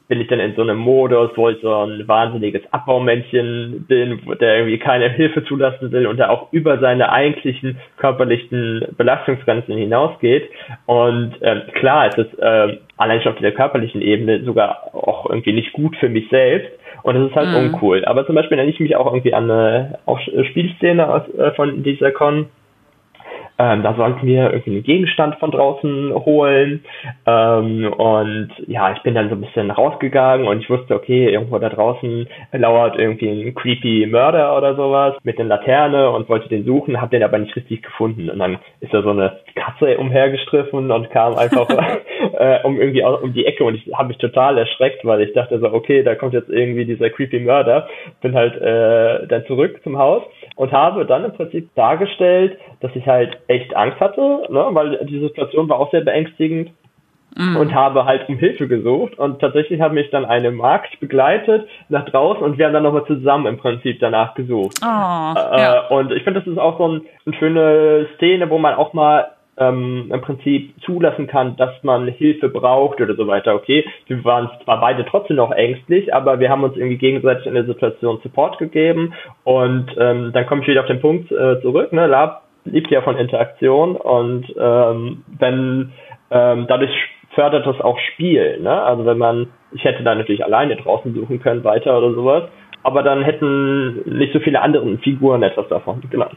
Speaker 3: bin ich dann in so einem Modus, wo ich so ein wahnsinniges Abbaumännchen bin, der irgendwie keine Hilfe zulassen will und der auch über seine eigentlichen körperlichen Belastungsgrenzen hinausgeht. Und ähm, klar, es ist ähm, allein schon auf der körperlichen Ebene sogar auch irgendwie nicht gut für mich selbst. Und das ist halt mhm. uncool. Aber zum Beispiel erinnere ich mich auch irgendwie an eine auch Spielszene aus, äh, von dieser Con. Ähm, da sollten wir irgendwie einen Gegenstand von draußen holen. Ähm, und ja, ich bin dann so ein bisschen rausgegangen und ich wusste, okay, irgendwo da draußen lauert irgendwie ein creepy Mörder oder sowas mit einer Laterne und wollte den suchen, hab den aber nicht richtig gefunden. Und dann ist da so eine Katze umhergestriffen und kam einfach äh, um irgendwie um die Ecke und ich habe mich total erschreckt, weil ich dachte so, okay, da kommt jetzt irgendwie dieser creepy Mörder. Bin halt äh, dann zurück zum Haus und habe dann im Prinzip dargestellt, dass ich halt echt Angst hatte, ne, weil die Situation war auch sehr beängstigend mm. und habe halt um Hilfe gesucht und tatsächlich hat mich dann eine Magd begleitet nach draußen und wir haben dann nochmal zusammen im Prinzip danach gesucht.
Speaker 2: Oh,
Speaker 3: äh,
Speaker 2: ja.
Speaker 3: Und ich finde, das ist auch so ein, eine schöne Szene, wo man auch mal ähm, im Prinzip zulassen kann, dass man Hilfe braucht oder so weiter. Okay, wir waren zwar beide trotzdem noch ängstlich, aber wir haben uns irgendwie gegenseitig in der Situation Support gegeben und ähm, dann komme ich wieder auf den Punkt äh, zurück, ne, Lab liebt ja von Interaktion und ähm, wenn ähm, dadurch fördert das auch Spiel, ne? Also wenn man, ich hätte da natürlich alleine draußen suchen können weiter oder sowas, aber dann hätten nicht so viele andere Figuren etwas davon, genau.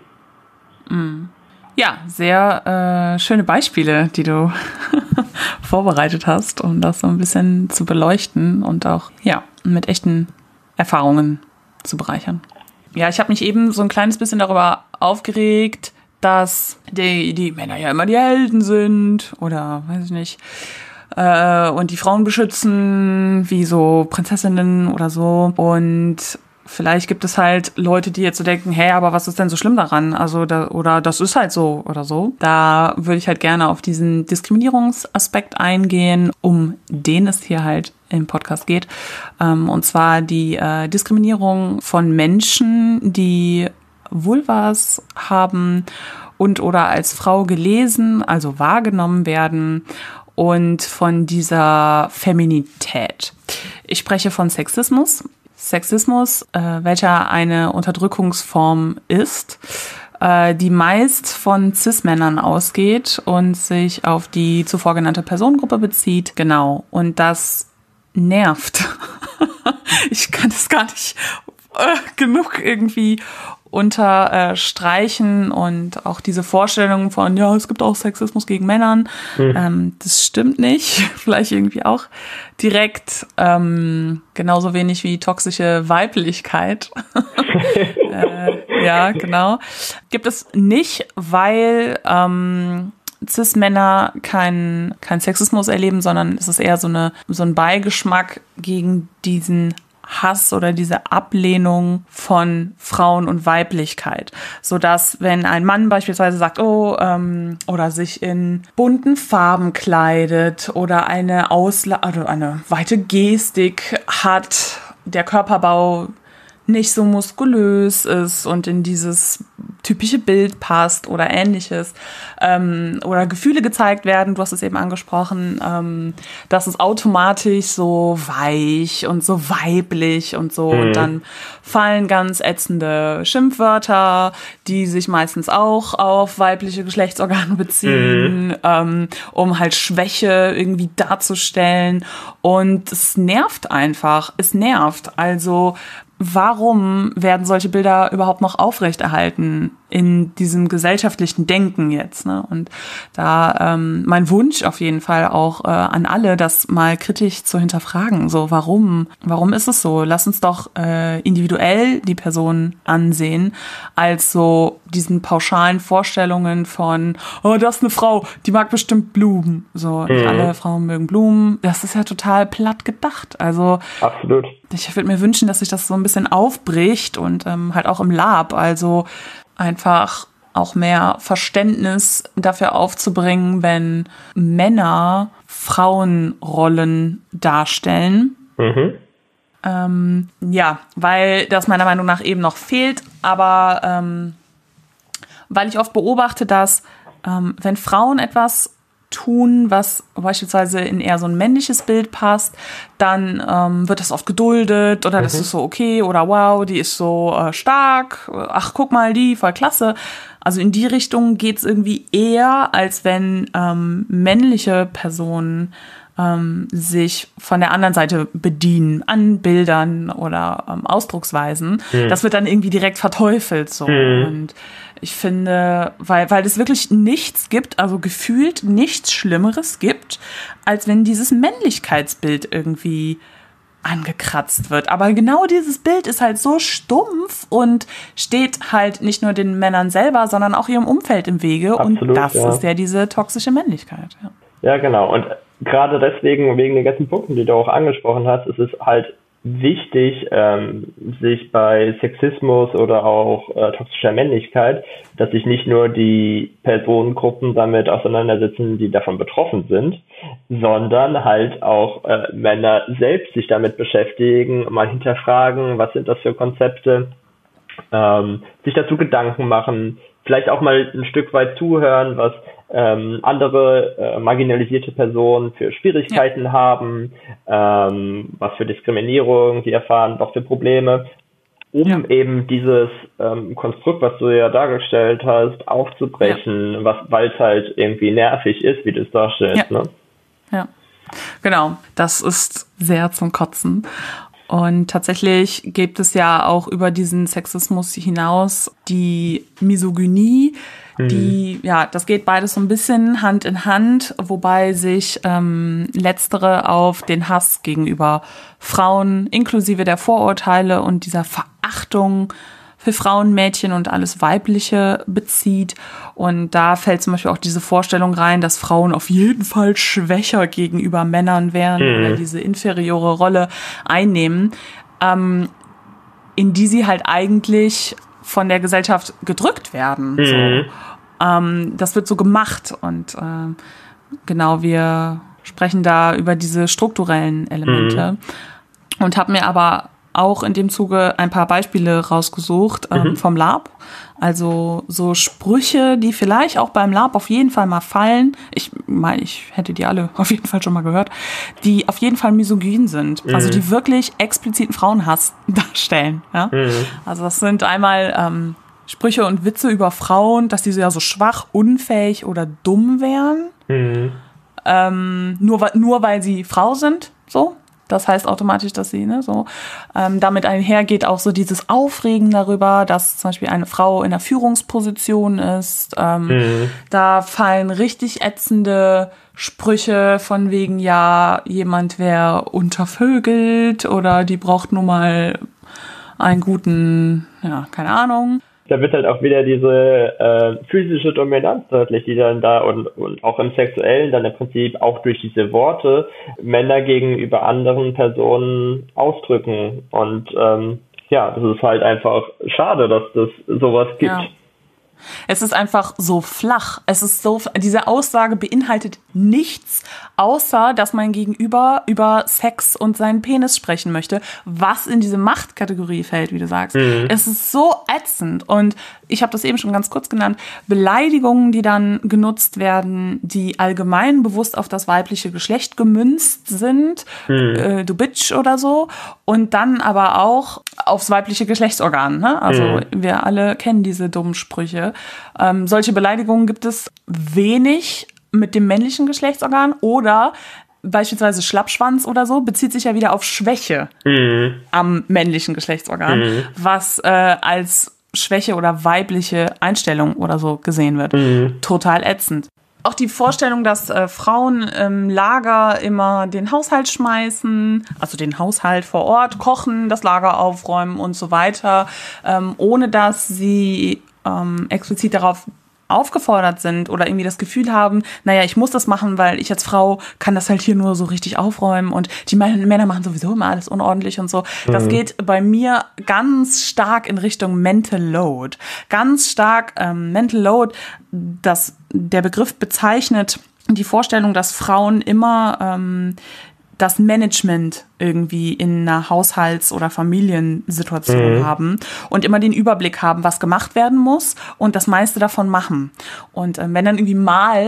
Speaker 2: Ja, sehr äh, schöne Beispiele, die du vorbereitet hast, um das so ein bisschen zu beleuchten und auch ja mit echten Erfahrungen zu bereichern. Ja, ich habe mich eben so ein kleines bisschen darüber aufgeregt, dass die, die Männer ja immer die Helden sind oder weiß ich nicht äh, und die Frauen beschützen, wie so Prinzessinnen oder so. Und vielleicht gibt es halt Leute, die jetzt so denken, hey, aber was ist denn so schlimm daran? Also da, oder das ist halt so oder so. Da würde ich halt gerne auf diesen Diskriminierungsaspekt eingehen, um den es hier halt im Podcast geht. Ähm, und zwar die äh, Diskriminierung von Menschen, die Vulvas haben und oder als Frau gelesen, also wahrgenommen werden und von dieser Feminität. Ich spreche von Sexismus. Sexismus, äh, welcher eine Unterdrückungsform ist, äh, die meist von Cis-Männern ausgeht und sich auf die zuvor genannte Personengruppe bezieht. Genau. Und das nervt. Ich kann das gar nicht äh, genug irgendwie unterstreichen und auch diese Vorstellung von, ja, es gibt auch Sexismus gegen Männern, mhm. ähm, das stimmt nicht, vielleicht irgendwie auch direkt, ähm, genauso wenig wie toxische Weiblichkeit. äh, ja, genau. Gibt es nicht, weil ähm, Cis-Männer keinen kein Sexismus erleben, sondern es ist eher so eine so ein Beigeschmack gegen diesen Hass oder diese Ablehnung von Frauen und Weiblichkeit, so dass wenn ein Mann beispielsweise sagt, oh, ähm, oder sich in bunten Farben kleidet oder eine Ausla- also eine weite Gestik hat, der Körperbau nicht so muskulös ist und in dieses typische Bild passt oder ähnliches, ähm, oder Gefühle gezeigt werden, du hast es eben angesprochen, ähm, das ist automatisch so weich und so weiblich und so, mhm. und dann fallen ganz ätzende Schimpfwörter, die sich meistens auch auf weibliche Geschlechtsorgane beziehen, mhm. ähm, um halt Schwäche irgendwie darzustellen, und es nervt einfach, es nervt, also warum werden solche Bilder überhaupt noch aufrechterhalten in diesem gesellschaftlichen Denken jetzt, ne? Und da ähm, mein Wunsch auf jeden Fall auch äh, an alle, das mal kritisch zu hinterfragen. So, warum? Warum ist es so? Lass uns doch äh, individuell die Person ansehen, als so diesen pauschalen Vorstellungen von, oh, das ist eine Frau, die mag bestimmt Blumen. So, nicht mhm. alle Frauen mögen Blumen. Das ist ja total platt gedacht. Also
Speaker 3: absolut.
Speaker 2: Ich würde mir wünschen, dass sich das so ein bisschen aufbricht und ähm, halt auch im Lab, also einfach auch mehr Verständnis dafür aufzubringen, wenn Männer Frauenrollen darstellen. Mhm. Ähm, ja, weil das meiner Meinung nach eben noch fehlt, aber ähm, weil ich oft beobachte, dass ähm, wenn Frauen etwas tun, was beispielsweise in eher so ein männliches Bild passt, dann ähm, wird das oft geduldet oder mhm. das ist so okay oder wow, die ist so äh, stark, ach guck mal, die, voll klasse. Also in die Richtung geht's irgendwie eher, als wenn ähm, männliche Personen ähm, sich von der anderen Seite bedienen, an Bildern oder ähm, Ausdrucksweisen. Mhm. Das wird dann irgendwie direkt verteufelt so. Mhm. Und ich finde, weil, weil es wirklich nichts gibt, also gefühlt nichts Schlimmeres gibt, als wenn dieses Männlichkeitsbild irgendwie angekratzt wird. Aber genau dieses Bild ist halt so stumpf und steht halt nicht nur den Männern selber, sondern auch ihrem Umfeld im Wege. Absolut, und das ja. ist ja diese toxische Männlichkeit. Ja,
Speaker 3: ja genau. Und gerade deswegen, wegen den ganzen Punkten, die du auch angesprochen hast, ist es halt wichtig, ähm, sich bei Sexismus oder auch äh, toxischer Männlichkeit, dass sich nicht nur die Personengruppen damit auseinandersetzen, die davon betroffen sind, sondern halt auch äh, Männer selbst sich damit beschäftigen, mal hinterfragen, was sind das für Konzepte, ähm, sich dazu Gedanken machen, vielleicht auch mal ein Stück weit zuhören, was ähm, andere äh, marginalisierte Personen für Schwierigkeiten ja. haben, ähm, was für Diskriminierung die erfahren, was für Probleme, um ja. eben dieses ähm, Konstrukt, was du ja dargestellt hast, aufzubrechen, ja. was weil es halt irgendwie nervig ist, wie du es darstellst.
Speaker 2: Ja.
Speaker 3: Ne?
Speaker 2: ja, genau. Das ist sehr zum Kotzen. Und tatsächlich gibt es ja auch über diesen Sexismus hinaus die Misogynie, die, mhm. ja, das geht beides so ein bisschen Hand in Hand, wobei sich ähm, letztere auf den Hass gegenüber Frauen inklusive der Vorurteile und dieser Verachtung für Frauen, Mädchen und alles Weibliche bezieht. Und da fällt zum Beispiel auch diese Vorstellung rein, dass Frauen auf jeden Fall schwächer gegenüber Männern wären mhm. oder diese inferiore Rolle einnehmen, ähm, in die sie halt eigentlich von der Gesellschaft gedrückt werden. Mhm. So. Ähm, das wird so gemacht und äh, genau, wir sprechen da über diese strukturellen Elemente mhm. und habe mir aber auch in dem Zuge ein paar Beispiele rausgesucht ähm, mhm. vom Lab. Also so Sprüche, die vielleicht auch beim Lab auf jeden Fall mal fallen. Ich meine, ich hätte die alle auf jeden Fall schon mal gehört. Die auf jeden Fall misogyn sind. Mhm. Also die wirklich expliziten Frauenhass darstellen. Ja? Mhm. Also das sind einmal ähm, Sprüche und Witze über Frauen, dass die so ja so schwach, unfähig oder dumm wären. Mhm. Ähm, nur, nur weil sie Frau sind, so. Das heißt automatisch, dass sie, ne, so, ähm, damit einhergeht auch so dieses Aufregen darüber, dass zum Beispiel eine Frau in einer Führungsposition ist. Ähm, mhm. Da fallen richtig ätzende Sprüche von wegen, ja, jemand wäre untervögelt oder die braucht nur mal einen guten, ja, keine Ahnung.
Speaker 3: Da wird halt auch wieder diese äh, physische Dominanz deutlich, die dann da und, und auch im Sexuellen dann im Prinzip auch durch diese Worte Männer gegenüber anderen Personen ausdrücken. Und ähm, ja, das ist halt einfach schade, dass das sowas gibt.
Speaker 2: Ja. Es ist einfach so flach. Es ist so, diese Aussage beinhaltet nichts, außer dass mein Gegenüber über Sex und seinen Penis sprechen möchte, was in diese Machtkategorie fällt, wie du sagst. Mhm. Es ist so ätzend. Und ich habe das eben schon ganz kurz genannt, Beleidigungen, die dann genutzt werden, die allgemein bewusst auf das weibliche Geschlecht gemünzt sind, mhm. äh, du Bitch oder so, und dann aber auch aufs weibliche Geschlechtsorgan. Ne? Also mhm. wir alle kennen diese dummen Sprüche. Ähm, solche Beleidigungen gibt es wenig mit dem männlichen Geschlechtsorgan oder beispielsweise Schlappschwanz oder so, bezieht sich ja wieder auf Schwäche mhm. am männlichen Geschlechtsorgan, mhm. was äh, als Schwäche oder weibliche Einstellung oder so gesehen wird. Mhm. Total ätzend. Auch die Vorstellung, dass äh, Frauen im Lager immer den Haushalt schmeißen, also den Haushalt vor Ort, kochen, das Lager aufräumen und so weiter, ähm, ohne dass sie ähm, explizit darauf aufgefordert sind oder irgendwie das Gefühl haben, naja, ich muss das machen, weil ich als Frau kann das halt hier nur so richtig aufräumen und die Männer machen sowieso immer alles unordentlich und so. Mhm. Das geht bei mir ganz stark in Richtung Mental Load. Ganz stark ähm, Mental Load, das, der Begriff bezeichnet die Vorstellung, dass Frauen immer ähm, das Management irgendwie in einer Haushalts- oder Familiensituation mhm. haben und immer den Überblick haben, was gemacht werden muss und das meiste davon machen. Und äh, wenn dann irgendwie mal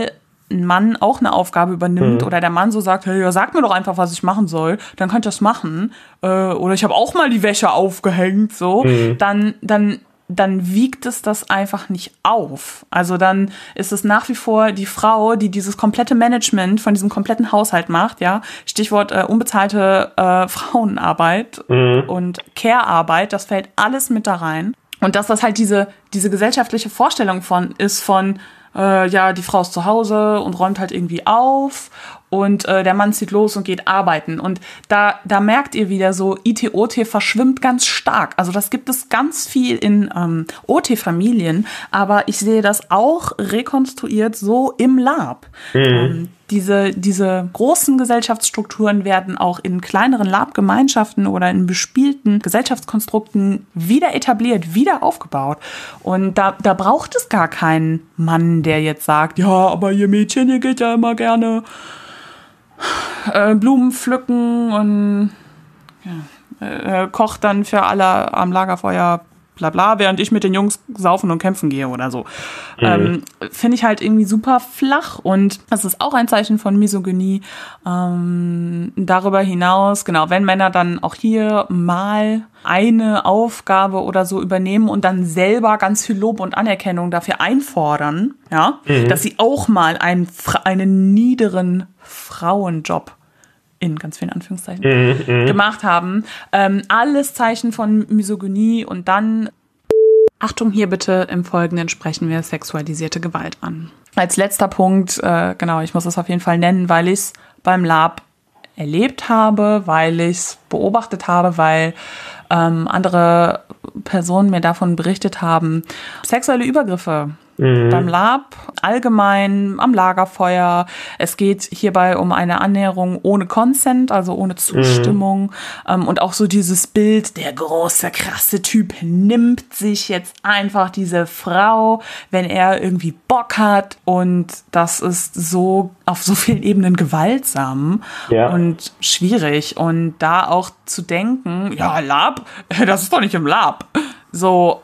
Speaker 2: ein Mann auch eine Aufgabe übernimmt
Speaker 3: Mhm.
Speaker 2: oder der Mann so sagt, hey, ja, sag mir doch einfach, was ich machen soll, dann könnt ihr das machen. Äh, oder ich habe auch mal die Wäsche aufgehängt, so,
Speaker 3: Mhm.
Speaker 2: dann, dann, dann wiegt es das einfach nicht auf. Also dann ist es nach wie vor die Frau, die dieses komplette Management von diesem kompletten Haushalt macht, ja. Stichwort äh, unbezahlte äh, Frauenarbeit
Speaker 3: Mhm.
Speaker 2: und Care-Arbeit, das fällt alles mit da rein. Und dass das halt diese, diese gesellschaftliche Vorstellung von ist von, äh, ja, die Frau ist zu Hause und räumt halt irgendwie auf und äh, der Mann zieht los und geht arbeiten. Und da, da merkt ihr wieder so, I T O T verschwimmt ganz stark. Also das gibt es ganz viel in ähm, O T-Familien, aber ich sehe das auch rekonstruiert so im Lab.
Speaker 3: Mhm.
Speaker 2: Ähm, diese, diese großen Gesellschaftsstrukturen werden auch in kleineren Lab-Gemeinschaften oder in bespielten Gesellschaftskonstrukten wieder etabliert, wieder aufgebaut. Und da, da braucht es gar keinen Mann, der jetzt sagt, ja, aber ihr Mädchen, ihr geht ja immer gerne äh, Blumen pflücken und ja, äh, kocht dann für alle am Lagerfeuer bla bla, während ich mit den Jungs saufen und kämpfen gehe oder so. Mhm. Ähm, finde ich halt irgendwie super flach und das ist auch ein Zeichen von Misogynie. Ähm, darüber hinaus, genau, wenn Männer dann auch hier mal eine Aufgabe oder so übernehmen und dann selber ganz viel Lob und Anerkennung dafür einfordern, ja, mhm. dass sie auch mal einen, einen niederen Frauenjob in ganz vielen Anführungszeichen, mhm, gemacht haben. Ähm, alles Zeichen von Misogynie und dann, Achtung, hier bitte, im Folgenden sprechen wir sexualisierte Gewalt an. Als letzter Punkt, äh, genau, ich muss das auf jeden Fall nennen, weil ich es beim Lab erlebt habe, weil ich es beobachtet habe, weil ähm, andere Personen mir davon berichtet haben. Sexuelle Übergriffe. Mhm. Beim Lab, allgemein, am Lagerfeuer. Es geht hierbei um eine Annäherung ohne Consent, also ohne Zustimmung. Mhm. Ähm, und auch so dieses Bild, der große, krasse Typ nimmt sich jetzt einfach diese Frau, wenn er irgendwie Bock hat. Und das ist so auf so vielen Ebenen gewaltsam, ja, und schwierig. Und da auch zu denken, ja, Lab, das ist doch nicht im Lab. So,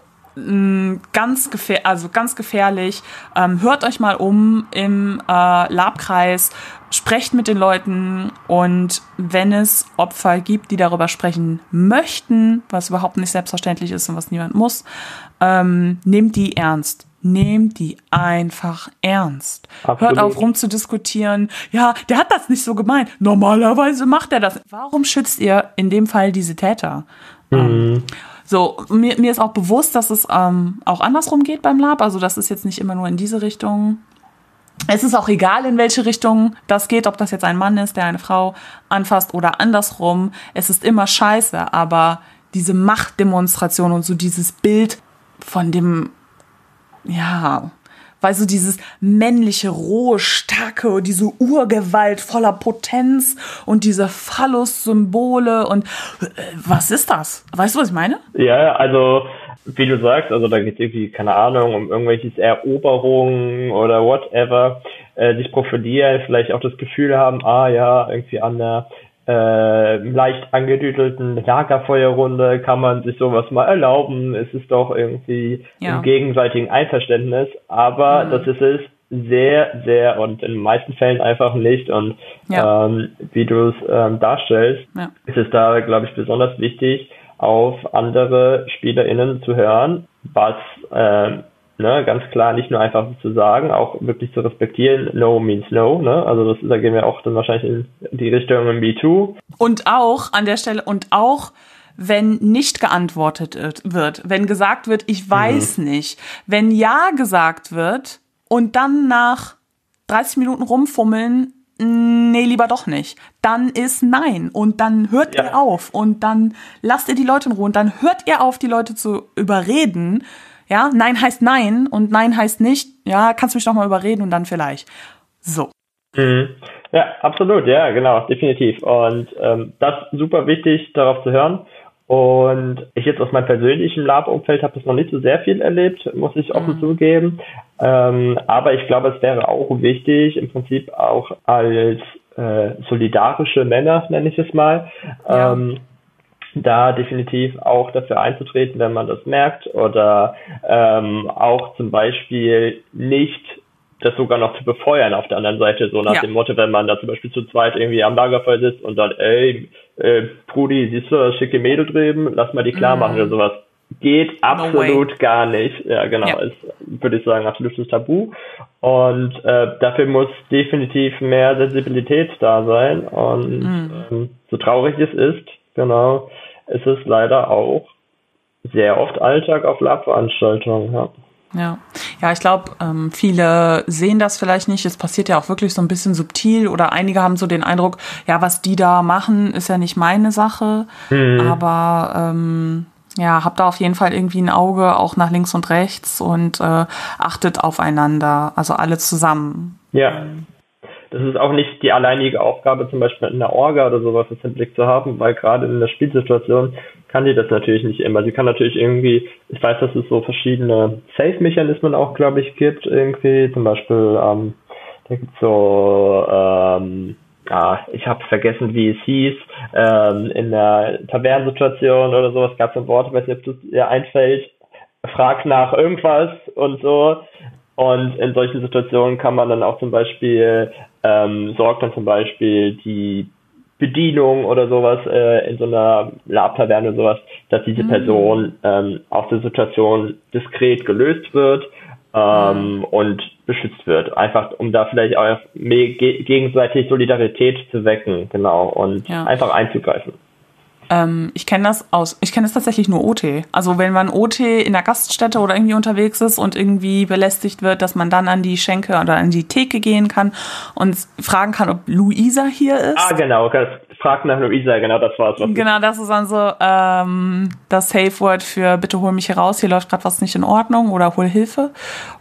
Speaker 2: Ganz, gefähr- also ganz gefährlich. Ähm, hört euch mal um im äh, Labkreis, sprecht mit den Leuten und wenn es Opfer gibt, die darüber sprechen möchten, was überhaupt nicht selbstverständlich ist und was niemand muss, ähm, nehmt die ernst. Nehmt die einfach ernst. Absolut. Hört auf rumzudiskutieren. Ja, der hat das nicht so gemeint. Normalerweise macht er das. Warum schützt ihr in dem Fall diese Täter? Mhm. Ähm, So, mir, mir ist auch bewusst, dass es ähm, auch andersrum geht beim Lab. Also das ist jetzt nicht immer nur in diese Richtung. Es ist auch egal, in welche Richtung das geht, ob das jetzt ein Mann ist, der eine Frau anfasst oder andersrum. Es ist immer scheiße, aber diese Machtdemonstration und so dieses Bild von dem, ja, weil so dieses männliche, rohe, starke, diese Urgewalt voller Potenz und diese Phallus-Symbole und äh, was ist das? Weißt du, was ich meine?
Speaker 3: Ja, also wie du sagst, also da geht es irgendwie, keine Ahnung, um irgendwelche Eroberungen oder whatever, äh, sich profilieren, vielleicht auch das Gefühl haben, ah ja, irgendwie an der äh, leicht angedüdelten Lagerfeuerrunde kann man sich sowas mal erlauben. Es ist doch irgendwie ja. im gegenseitigen Einverständnis, aber mhm. das ist es sehr, sehr und in den meisten Fällen einfach nicht. Und ja. ähm, wie du es ähm, darstellst, ja. ist es da, glaube ich, besonders wichtig, auf andere SpielerInnen zu hören, was äh, ne, ganz klar nicht nur einfach zu sagen, auch wirklich zu respektieren, no means no, ne? Also das, da gehen wir auch dann wahrscheinlich in die Richtung im Me Too.
Speaker 2: Und auch an der Stelle, und auch wenn nicht geantwortet wird, wenn gesagt wird, ich weiß mhm. nicht, wenn ja gesagt wird und dann nach dreißig Minuten rumfummeln, nee, lieber doch nicht, dann ist nein und dann hört ja. ihr auf und dann lasst ihr die Leute in Ruhe und dann hört ihr auf, die Leute zu überreden. Ja, nein heißt nein und nein heißt nicht, ja, kannst du mich noch mal überreden und dann vielleicht. So.
Speaker 3: Mhm. Ja, absolut, ja, genau, definitiv. Und ähm, das ist super wichtig, darauf zu hören. Und ich jetzt aus meinem persönlichen Lab-Umfeld habe das noch nicht so sehr viel erlebt, muss ich offen mhm. zugeben. Ähm, aber ich glaube, es wäre auch wichtig, im Prinzip auch als äh, solidarische Männer, nenne ich es mal, ja. ähm, da definitiv auch dafür einzutreten, wenn man das merkt oder ähm, auch zum Beispiel nicht das sogar noch zu befeuern auf der anderen Seite, so nach ja. dem Motto, wenn man da zum Beispiel zu zweit irgendwie am Lagerfeuer sitzt und dann, ey, äh, Brudi, siehst du das schicke Mädel drüben, lass mal die klar machen mm. oder sowas. Geht absolut no gar nicht. Ja, genau, ja. ist, würde ich sagen, absolutes Tabu. Und äh, dafür muss definitiv mehr Sensibilität da sein. Und mm. ähm, so traurig es ist, genau, ist es leider auch sehr oft Alltag auf Lab-Veranstaltungen, ja.
Speaker 1: Ja, ja, ich glaube, ähm, viele sehen das vielleicht nicht. Es passiert ja auch wirklich so ein bisschen subtil oder einige haben so den Eindruck, ja, was die da machen, ist ja nicht meine Sache. Mhm. Aber ähm, ja, habt da auf jeden Fall irgendwie ein Auge auch nach links und rechts und äh, achtet aufeinander, also alle zusammen.
Speaker 3: Ja. Das ist auch nicht die alleinige Aufgabe, zum Beispiel in der Orga oder sowas im Blick zu haben, weil gerade in der Spielsituation kann die das natürlich nicht immer. Sie kann natürlich irgendwie, ich weiß, dass es so verschiedene Safe-Mechanismen auch, glaube ich, gibt, irgendwie, zum Beispiel, ähm, da gibt es so, ähm, ja, ich habe vergessen, wie es hieß, ähm, in der Tavernensituation oder sowas gab es ein Wort, ich weiß nicht, ob das dir einfällt, frag nach irgendwas und so. Und in solchen Situationen kann man dann auch zum Beispiel, ähm, sorgt dann zum Beispiel die Bedienung oder sowas äh, in so einer Lab-Taverne oder sowas, dass diese mhm. Person ähm, aus der Situation diskret gelöst wird ähm, mhm. und beschützt wird. Einfach, um da vielleicht auch mehr ge- gegenseitig Solidarität zu wecken, genau, und ja. einfach einzugreifen.
Speaker 1: Ähm, ich kenne das aus, ich kenne das tatsächlich nur O T. Also wenn man O T in der Gaststätte oder irgendwie unterwegs ist und irgendwie belästigt wird, dass man dann an die Schenke oder an die Theke gehen kann und fragen kann, ob Luisa hier ist.
Speaker 3: Ah, genau, frag nach Luisa, genau, das war's. Was
Speaker 1: genau, das ist dann so ähm, das Safe-Word für bitte hol mich hier raus, hier läuft gerade was nicht in Ordnung oder hol Hilfe.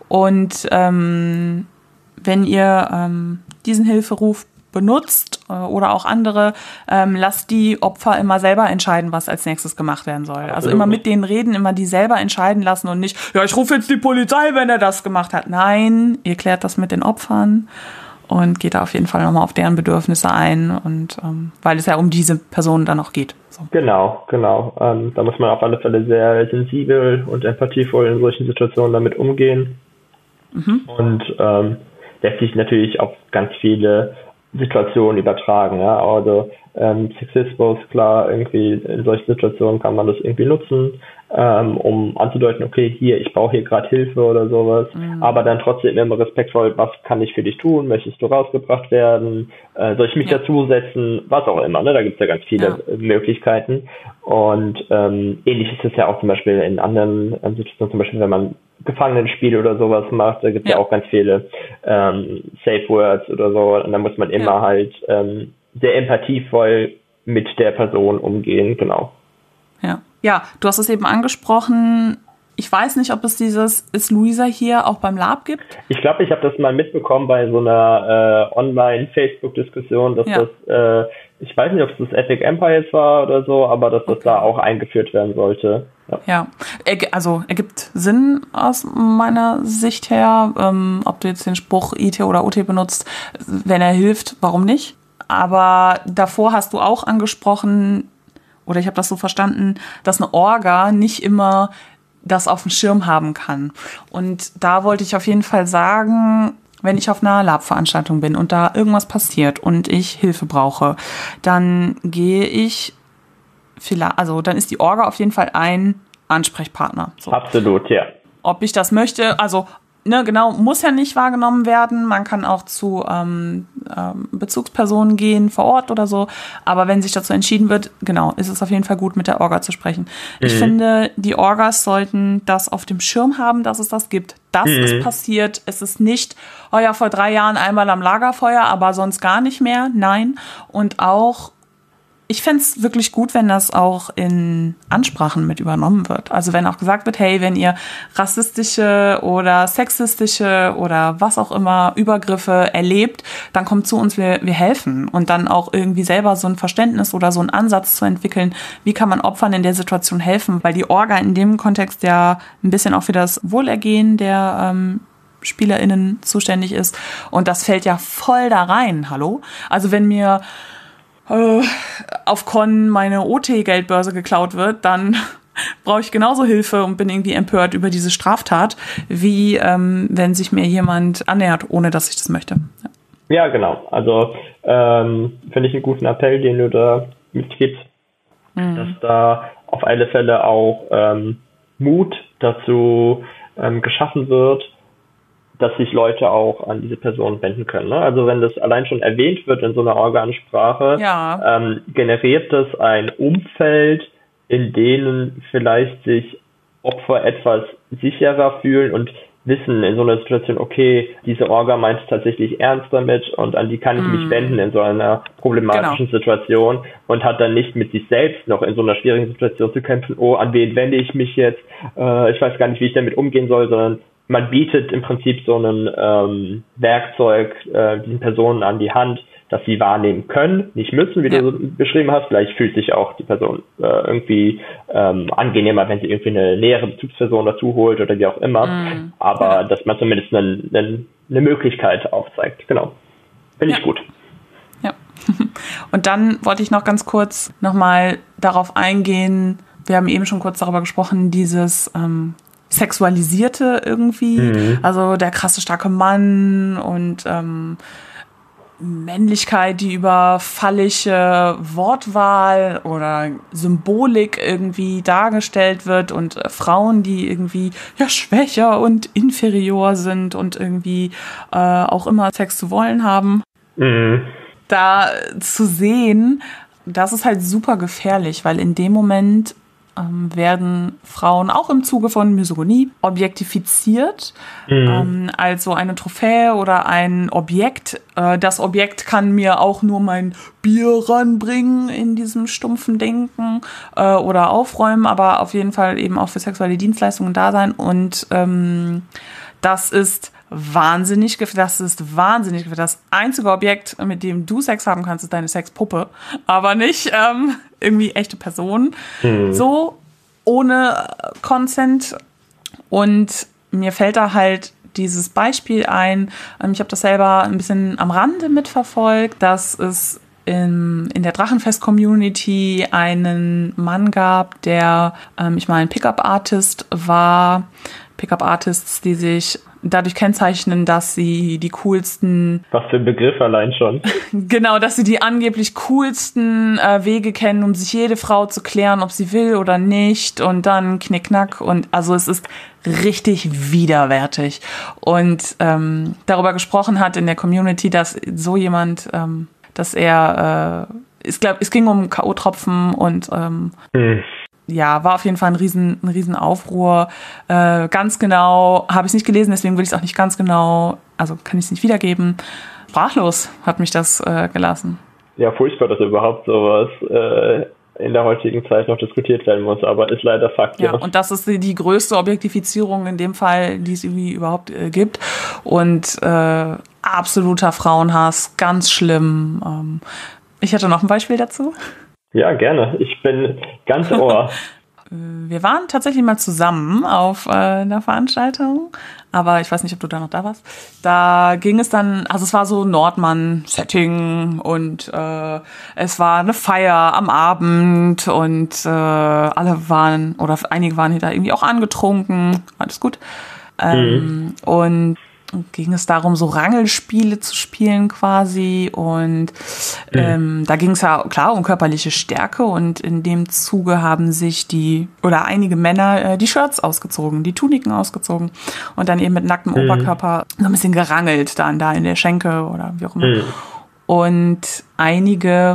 Speaker 1: Und ähm, wenn ihr ähm, diesen Hilferuf benutzt äh, oder auch andere, ähm, lasst die Opfer immer selber entscheiden, was als nächstes gemacht werden soll. Also Absolut. Immer mit denen reden, immer die selber entscheiden lassen und nicht, ja, ich rufe jetzt die Polizei, wenn er das gemacht hat. Nein, ihr klärt das mit den Opfern und geht da auf jeden Fall nochmal auf deren Bedürfnisse ein und ähm, weil es ja um diese Personen dann auch geht. So.
Speaker 3: Genau, genau. Ähm, da muss man auf alle Fälle sehr sensibel und empathievoll in solchen Situationen damit umgehen. Mhm. Und ähm, lässt sich natürlich auf ganz viele Situationen übertragen, ja, also ähm, Sexismus, klar, irgendwie in solchen Situationen kann man das irgendwie nutzen, ähm, um anzudeuten, okay, hier, ich brauche hier gerade Hilfe oder sowas, mhm. aber dann trotzdem immer respektvoll, was kann ich für dich tun, möchtest du rausgebracht werden, äh, soll ich mich ja. dazusetzen, was auch immer, ne, da gibt es ja ganz viele ja. Möglichkeiten und ähm, ähnlich ist es ja auch zum Beispiel in anderen ähm, Situationen, zum Beispiel wenn man Gefangenenspiele oder sowas macht, da gibt es ja. ja auch ganz viele ähm, Safe Words oder so und da muss man immer ja. halt ähm, sehr empathievoll mit der Person umgehen, genau.
Speaker 1: Ja, ja, du hast es eben angesprochen, ich weiß nicht, ob es dieses Ist Luisa hier auch beim Lab gibt?
Speaker 3: Ich glaube, ich habe das mal mitbekommen bei so einer äh, Online-Facebook-Diskussion, dass ja. das, äh, ich weiß nicht, ob es das Epic Empires war oder so, aber dass das okay. da auch eingeführt werden sollte. Ja,
Speaker 1: ja. Also ergibt Sinn aus meiner Sicht her, ähm, ob du jetzt den Spruch I T oder O T benutzt, wenn er hilft, warum nicht? Aber davor hast du auch angesprochen, oder ich habe das so verstanden, dass eine Orga nicht immer das auf dem Schirm haben kann. Und da wollte ich auf jeden Fall sagen, wenn ich auf einer Lab-Veranstaltung bin und da irgendwas passiert und ich Hilfe brauche, dann gehe ich vielleicht, also dann ist die Orga auf jeden Fall ein Ansprechpartner. So.
Speaker 3: Absolut, ja.
Speaker 1: Ob ich das möchte, also ne, genau, muss ja nicht wahrgenommen werden. Man kann auch zu ähm, ähm, Bezugspersonen gehen vor Ort oder so. Aber wenn sich dazu entschieden wird, genau, ist es auf jeden Fall gut, mit der Orga zu sprechen. Mhm. Ich finde, die Orgas sollten das auf dem Schirm haben, dass es das gibt. Das mhm. ist passiert. Es ist nicht, oh ja, vor drei Jahren einmal am Lagerfeuer, aber sonst gar nicht mehr. Nein. Und auch ich fände es wirklich gut, wenn das auch in Ansprachen mit übernommen wird. Also wenn auch gesagt wird, hey, wenn ihr rassistische oder sexistische oder was auch immer Übergriffe erlebt, dann kommt zu uns, wir, wir helfen. Und dann auch irgendwie selber so ein Verständnis oder so einen Ansatz zu entwickeln, wie kann man Opfern in der Situation helfen? Weil die Orga in dem Kontext ja ein bisschen auch für das Wohlergehen der ähm, SpielerInnen zuständig ist. Und das fällt ja voll da rein, hallo? Also wenn mir auf Con meine O T-Geldbörse geklaut wird, dann
Speaker 2: brauche ich genauso Hilfe und bin irgendwie empört über diese Straftat, wie ähm, wenn sich mir jemand annähert, ohne dass ich das möchte. Ja.
Speaker 3: Ja, genau. Also ähm, finde ich einen guten Appell, den du da mitgibst, mhm. dass da auf alle Fälle auch ähm, Mut dazu ähm, geschaffen wird, dass sich Leute auch an diese Person wenden können. Ne? Also wenn das allein schon erwähnt wird in so einer Organsprache,
Speaker 2: ja.
Speaker 3: ähm, generiert das ein Umfeld, in denen vielleicht sich Opfer etwas sicherer fühlen und wissen in so einer Situation, okay, diese Orga meint es tatsächlich ernst damit und an die kann ich mm. mich wenden in so einer problematischen genau. Situation und hat dann nicht mit sich selbst noch in so einer schwierigen Situation zu kämpfen, oh, an wen wende ich mich jetzt, äh, ich weiß gar nicht, wie ich damit umgehen soll, sondern man bietet im Prinzip so ein ähm, Werkzeug äh, diesen Personen an die Hand, dass sie wahrnehmen können, nicht müssen, wie ja. du so beschrieben hast. Vielleicht fühlt sich auch die Person äh, irgendwie ähm, angenehmer, wenn sie irgendwie eine nähere Bezugsperson dazu holt oder wie auch immer. Mm. Aber ja. dass man zumindest eine, eine, eine Möglichkeit aufzeigt. Genau. Finde ich
Speaker 2: ja.
Speaker 3: gut.
Speaker 2: Ja. Und dann wollte ich noch ganz kurz nochmal darauf eingehen, wir haben eben schon kurz darüber gesprochen, dieses ähm, Sexualisierte irgendwie, mhm. also der krasse, starke Mann und ähm, Männlichkeit, die über phallische Wortwahl oder Symbolik irgendwie dargestellt wird und äh, Frauen, die irgendwie ja schwächer und inferior sind und irgendwie äh, auch immer Sex zu wollen haben.
Speaker 3: Mhm.
Speaker 2: Da zu sehen, das ist halt super gefährlich, weil in dem Moment ähm, werden Frauen auch im Zuge von Misogynie objektifiziert, mhm. ähm, als so eine Trophäe oder ein Objekt. Äh, das Objekt kann mir auch nur mein Bier ranbringen in diesem stumpfen Denken äh, oder aufräumen, aber auf jeden Fall eben auch für sexuelle Dienstleistungen da sein. Und ähm, das ist wahnsinnig gefährlich. Das ist wahnsinnig gefährlich. Das einzige Objekt, mit dem du Sex haben kannst, ist deine Sexpuppe, aber nicht ähm, irgendwie echte Person. Mhm. So ohne Consent. Und mir fällt da halt dieses Beispiel ein. Ich habe das selber ein bisschen am Rande mitverfolgt, dass es in, in der Drachenfest-Community einen Mann gab, der, ähm, ich meine, Pickup-Artist war. Pickup-Artists, die sich dadurch kennzeichnen, dass sie die coolsten...
Speaker 3: Was für ein Begriff allein schon.
Speaker 2: Genau, dass sie die angeblich coolsten äh, Wege kennen, um sich jede Frau zu klären, ob sie will oder nicht. Und dann knickknack. Und also es ist richtig widerwärtig. Und ähm, darüber gesprochen hat in der Community, dass so jemand, ähm, dass er... Äh, ich glaube, es ging um K O-Tropfen und... Ähm, hm. Ja, war auf jeden Fall ein riesen, ein riesen Aufruhr. Äh, ganz genau habe ich es nicht gelesen, deswegen will ich es auch nicht ganz genau, also kann ich es nicht wiedergeben. Sprachlos hat mich das äh, gelassen.
Speaker 3: Ja, furchtbar, dass überhaupt sowas äh, in der heutigen Zeit noch diskutiert werden muss, aber ist leider Fakt.
Speaker 2: Ja, ja. Und das ist die, die größte Objektifizierung in dem Fall, die es irgendwie überhaupt äh, gibt. Und äh, absoluter Frauenhass, ganz schlimm. Ähm, ich hatte noch ein Beispiel dazu.
Speaker 3: Ja, gerne. Ich bin ganz Ohr.
Speaker 2: Wir waren tatsächlich mal zusammen auf äh, einer Veranstaltung, aber ich weiß nicht, ob du da noch da warst. Da ging es dann, also es war so Nordmann-Setting und äh, es war eine Feier am Abend und äh, alle waren, oder einige waren da irgendwie auch angetrunken, alles gut. Ähm, mhm. Und ging es darum, so Rangelspiele zu spielen quasi und ähm, mhm. da ging es ja klar um körperliche Stärke und in dem Zuge haben sich die oder einige Männer äh, die Shirts ausgezogen, die Tuniken ausgezogen und dann eben mit nacktem mhm. Oberkörper so ein bisschen gerangelt dann da in der Schenke oder wie auch immer. Mhm. Und einige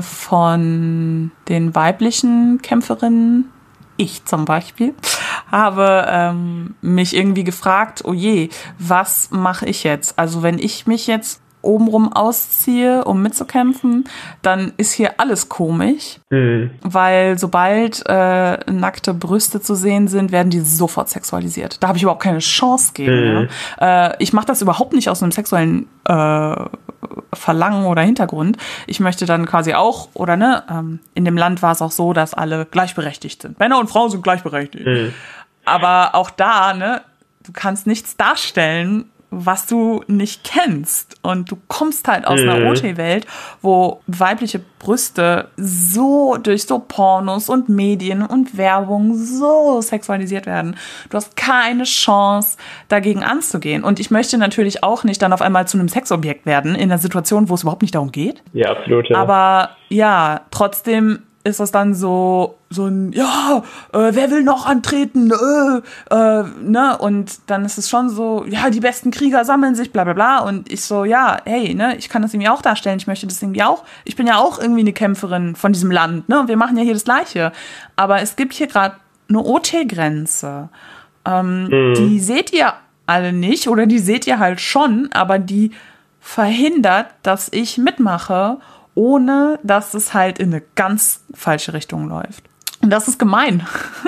Speaker 2: von den weiblichen Kämpferinnen, ich zum Beispiel, habe ähm, mich irgendwie gefragt, oh je, was mache ich jetzt? Also wenn ich mich jetzt obenrum ausziehe, um mitzukämpfen, dann ist hier alles komisch, mhm. weil sobald äh, nackte Brüste zu sehen sind, werden die sofort sexualisiert. Da habe ich überhaupt keine Chance gegen. Mhm. Ja? Äh, ich mache das überhaupt nicht aus einem sexuellen äh, Verlangen oder Hintergrund. Ich möchte dann quasi auch, oder ne, ähm, in dem Land war es auch so, dass alle gleichberechtigt sind. Männer und Frauen sind gleichberechtigt. Mhm. Aber auch da, ne, du kannst nichts darstellen, was du nicht kennst. Und du kommst halt aus
Speaker 3: Mhm.
Speaker 2: einer O T-Welt, wo weibliche Brüste so durch so Pornos und Medien und Werbung so sexualisiert werden. Du hast keine Chance, dagegen anzugehen. Und ich möchte natürlich auch nicht dann auf einmal zu einem Sexobjekt werden, in einer Situation, wo es überhaupt nicht darum geht.
Speaker 3: Ja, absolut. Ja.
Speaker 2: Aber ja, trotzdem ist das dann so, so ein, ja, äh, wer will noch antreten, äh, äh, ne, und dann ist es schon so, ja, die besten Krieger sammeln sich, bla, bla, bla, und ich so, ja, hey, ne, ich kann das irgendwie auch darstellen, ich möchte das irgendwie auch, ich bin ja auch irgendwie eine Kämpferin von diesem Land, ne, und wir machen ja hier das Gleiche, aber es gibt hier gerade eine O T-Grenze, ähm, mhm. die seht ihr alle nicht, oder die seht ihr halt schon, aber die verhindert, dass ich mitmache, ohne dass es halt in eine ganz falsche Richtung läuft. Und das ist gemein.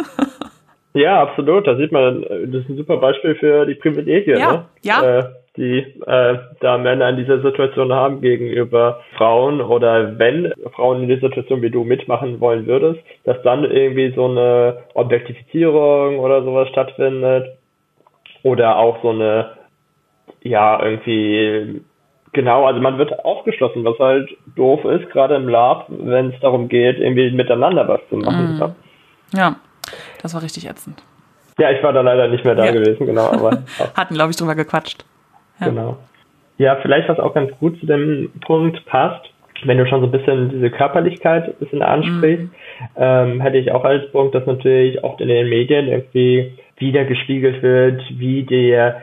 Speaker 3: Ja, absolut. Da sieht man, das ist ein super Beispiel für die Privilegien,
Speaker 2: ja,
Speaker 3: ne?
Speaker 2: ja.
Speaker 3: Äh, die äh, da Männer in dieser Situation haben gegenüber Frauen, oder wenn Frauen in dieser Situation wie du mitmachen wollen würdest, dass dann irgendwie so eine Objektifizierung oder sowas stattfindet, oder auch so eine, ja, irgendwie... Genau, also man wird ausgeschlossen, was halt doof ist, gerade im Lab, wenn es darum geht, irgendwie miteinander was zu machen.
Speaker 2: Mm. Ja, das war richtig ätzend.
Speaker 3: Ja, ich war da leider nicht mehr da
Speaker 2: ja.
Speaker 3: gewesen, genau. Aber
Speaker 2: hatten, glaube ich, drüber gequatscht.
Speaker 3: Ja. Genau. Ja, vielleicht was auch ganz gut zu dem Punkt passt, wenn du schon so ein bisschen diese Körperlichkeit ein bisschen ansprichst, mm. ähm, hätte ich auch als Punkt, dass natürlich oft in den Medien irgendwie wieder gespiegelt wird, wie der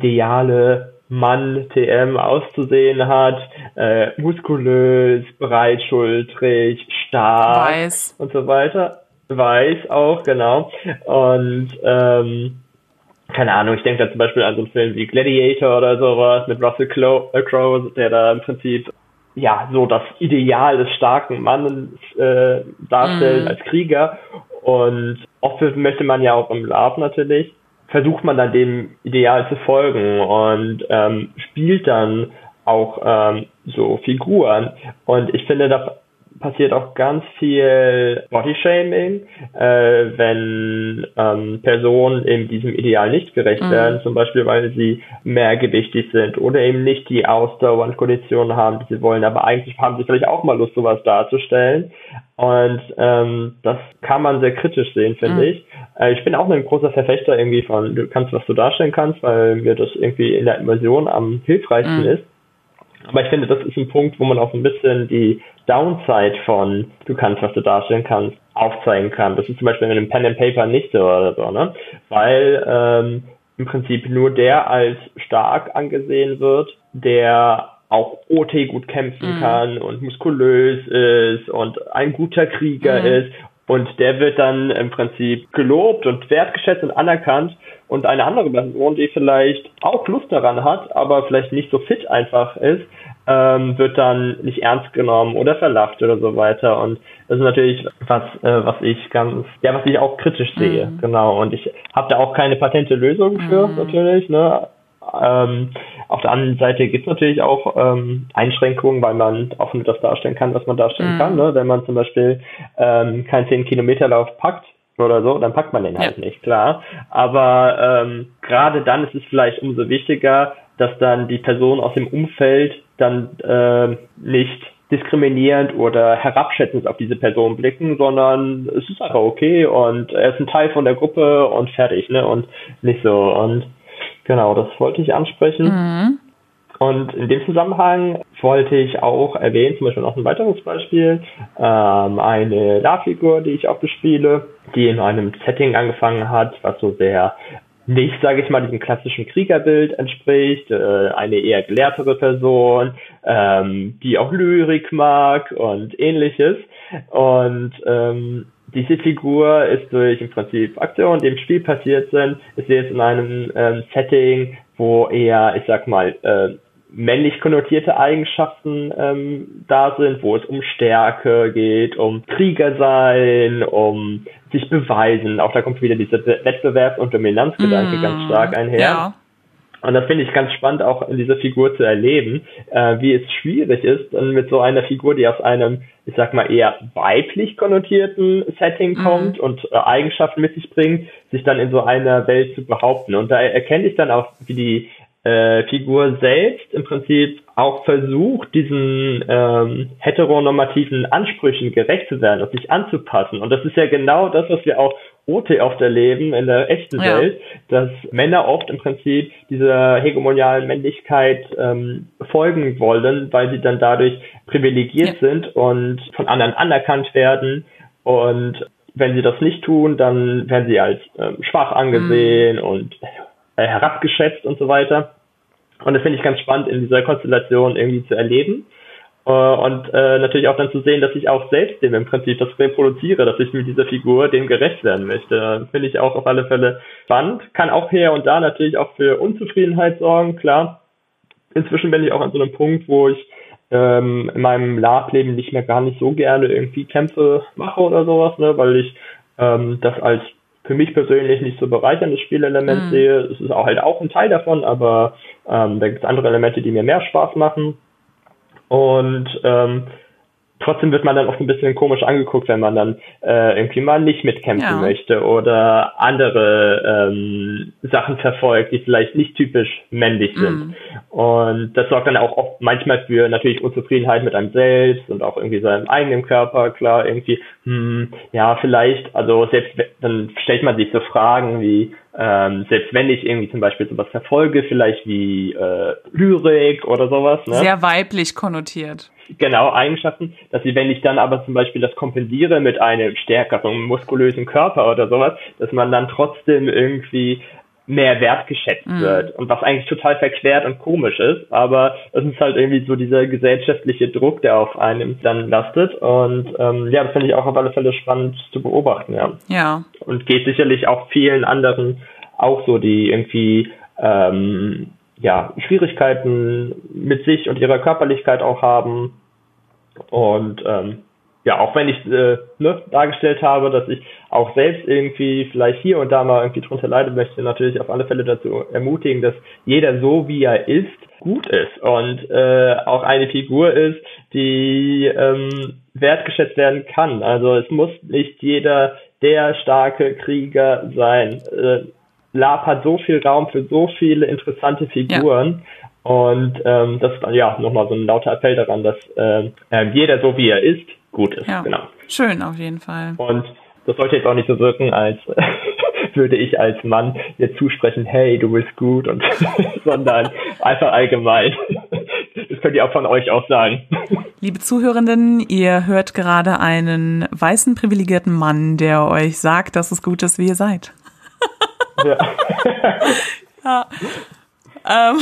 Speaker 3: ideale Mann T M auszusehen hat, äh, muskulös, breitschultrig, stark
Speaker 2: Weiß.
Speaker 3: und so weiter. Weiß auch, genau. Und ähm, keine Ahnung, ich denke da zum Beispiel an so einen Film wie Gladiator oder sowas mit Russell Crowe, der da im Prinzip ja so das Ideal des starken Mannes äh, darstellt mm. als Krieger. Und oft möchte man ja auch im Lab natürlich, versucht man dann dem Ideal zu folgen und ähm, spielt dann auch ähm, so Figuren. Und ich finde, da passiert auch ganz viel Bodyshaming, äh, wenn ähm, Personen eben diesem Ideal nicht gerecht mhm. werden, zum Beispiel weil sie mehrgewichtig sind oder eben nicht die Ausdauer und Konditionen haben, die sie wollen, aber eigentlich haben sie vielleicht auch mal Lust, sowas darzustellen. Und ähm, das kann man sehr kritisch sehen, finde mhm. ich. Äh, ich bin auch ein großer Verfechter irgendwie von, du kannst, was du darstellen kannst, weil mir das irgendwie in der Immersion am hilfreichsten mhm. ist. Aber ich finde, das ist ein Punkt, wo man auch ein bisschen die Downside von du kannst, was du darstellen kannst, aufzeigen kann. Das ist zum Beispiel in einem Pen and Paper nicht so oder so, ne? Weil ähm, im Prinzip nur der als stark angesehen wird, der auch O T gut kämpfen mhm. kann und muskulös ist und ein guter Krieger mhm. ist. Und der wird dann im Prinzip gelobt und wertgeschätzt und anerkannt. Und eine andere Person, die vielleicht auch Lust daran hat, aber vielleicht nicht so fit einfach ist, ähm, wird dann nicht ernst genommen oder verlacht oder so weiter. Und das ist natürlich was, äh, was ich ganz, ja, was ich auch kritisch sehe. Mhm. Genau. Und ich habe da auch keine patente Lösung für, mhm. natürlich, ne? Ähm, auf der anderen Seite gibt es natürlich auch ähm, Einschränkungen, weil man auch nur das darstellen kann, was man darstellen mhm. kann. Ne? Wenn man zum Beispiel ähm, keinen zehn Kilometer Lauf packt oder so, dann packt man den halt ja. nicht, klar. Aber ähm, gerade dann ist es vielleicht umso wichtiger, dass dann die Personen aus dem Umfeld dann äh, nicht diskriminierend oder herabschätzend auf diese Person blicken, sondern es ist einfach okay und er ist ein Teil von der Gruppe und fertig, ne? Und nicht so. Und genau, das wollte ich ansprechen. Mhm. Und in dem Zusammenhang wollte ich auch erwähnen, zum Beispiel noch ein weiteres Beispiel, ähm, eine Lab-Figur, die ich auch bespiele, die in einem Setting angefangen hat, was so sehr nicht, sage ich mal, diesem klassischen Kriegerbild entspricht, äh, eine eher gelehrtere Person, ähm, die auch Lyrik mag und ähnliches. Und ähm, diese Figur ist durch im Prinzip Aktionen, die im Spiel passiert sind, ist jetzt in einem ähm, Setting, wo eher, ich sag mal, äh, männlich konnotierte Eigenschaften ähm, da sind, wo es um Stärke geht, um Krieger sein, um sich beweisen. Auch da kommt wieder dieser Wettbewerbs- und Dominanzgedanke mm, ganz stark einher. Ja. Und das finde ich ganz spannend, auch in dieser Figur zu erleben, äh, wie es schwierig ist, dann mit so einer Figur, die aus einem, ich sag mal, eher weiblich konnotierten Setting kommt mm. und äh, Eigenschaften mit sich bringt, sich dann in so einer Welt zu behaupten. Und da erkenne ich dann auch, wie die äh, Figur selbst im Prinzip auch versucht, diesen ähm, heteronormativen Ansprüchen gerecht zu werden und sich anzupassen. Und das ist ja genau das, was wir auch O T oft erleben in der echten ja. Welt, dass Männer oft im Prinzip dieser hegemonialen Männlichkeit ähm, folgen wollen, weil sie dann dadurch privilegiert ja. sind und von anderen anerkannt werden. Und wenn sie das nicht tun, dann werden sie als ähm, schwach angesehen mhm. und äh, herabgeschätzt und so weiter. Und das finde ich ganz spannend in dieser Konstellation irgendwie zu erleben. Und äh, natürlich auch dann zu sehen, dass ich auch selbst dem im Prinzip das reproduziere, dass ich mit dieser Figur dem gerecht werden möchte. Finde ich auch auf alle Fälle spannend. Kann auch hier und da natürlich auch für Unzufriedenheit sorgen, klar. Inzwischen bin ich auch an so einem Punkt, wo ich ähm, in meinem Lab-Leben nicht mehr gar nicht so gerne irgendwie Kämpfe mache oder sowas, ne, weil ich ähm, das als für mich persönlich nicht so bereicherndes Spielelement mhm. sehe. Es ist auch halt auch ein Teil davon, aber ähm, da gibt es andere Elemente, die mir mehr Spaß machen. Und ähm, trotzdem wird man dann oft ein bisschen komisch angeguckt, wenn man dann äh, irgendwie mal nicht mitkämpfen ja. möchte oder andere ähm, Sachen verfolgt, die vielleicht nicht typisch männlich sind. Mm. Und das sorgt dann auch oft manchmal für natürlich Unzufriedenheit mit einem selbst und auch irgendwie seinem eigenen Körper. Klar, irgendwie, hm, ja, vielleicht, also selbst dann stellt man sich so Fragen wie, Ähm, selbst wenn ich irgendwie zum Beispiel sowas verfolge, vielleicht wie äh, Lyrik oder sowas. Ne?
Speaker 2: Sehr weiblich konnotiert.
Speaker 3: Genau, Eigenschaften, dass sie, wenn ich dann aber zum Beispiel das kompensiere mit einem stärkeren, muskulösen Körper oder sowas, dass man dann trotzdem irgendwie mehr wertgeschätzt mm. wird. Und was eigentlich total verquert und komisch ist, aber es ist halt irgendwie so dieser gesellschaftliche Druck, der auf einem dann lastet. Und ähm, ja, das finde ich auch auf alle Fälle spannend zu beobachten, ja.
Speaker 2: Ja.
Speaker 3: Und geht sicherlich auch vielen anderen auch so, die irgendwie ähm, ja Schwierigkeiten mit sich und ihrer Körperlichkeit auch haben. Und ähm, ja, auch wenn ich äh, ne, dargestellt habe, dass ich auch selbst irgendwie vielleicht hier und da mal irgendwie drunter leiden möchte, natürlich auf alle Fälle dazu ermutigen, dass jeder so, wie er ist, gut ist und äh, auch eine Figur ist, die ähm, wertgeschätzt werden kann. Also es muss nicht jeder der starke Krieger sein. Äh, Lab hat so viel Raum für so viele interessante Figuren. Ja. Und ähm, das ist dann ja nochmal so ein lauter Appell daran, dass äh, jeder so, wie er ist, gut ist.
Speaker 2: Ja.
Speaker 3: Genau.
Speaker 2: Schön auf jeden Fall.
Speaker 3: Und das sollte jetzt auch nicht so wirken, als würde ich als Mann jetzt zusprechen, hey, du bist gut, und sondern einfach allgemein. Das könnt ihr auch von euch auch sagen.
Speaker 2: Liebe Zuhörenden, ihr hört gerade einen weißen, privilegierten Mann, der euch sagt, dass es gut ist, wie ihr seid.
Speaker 3: Ja.
Speaker 2: ja. Ähm,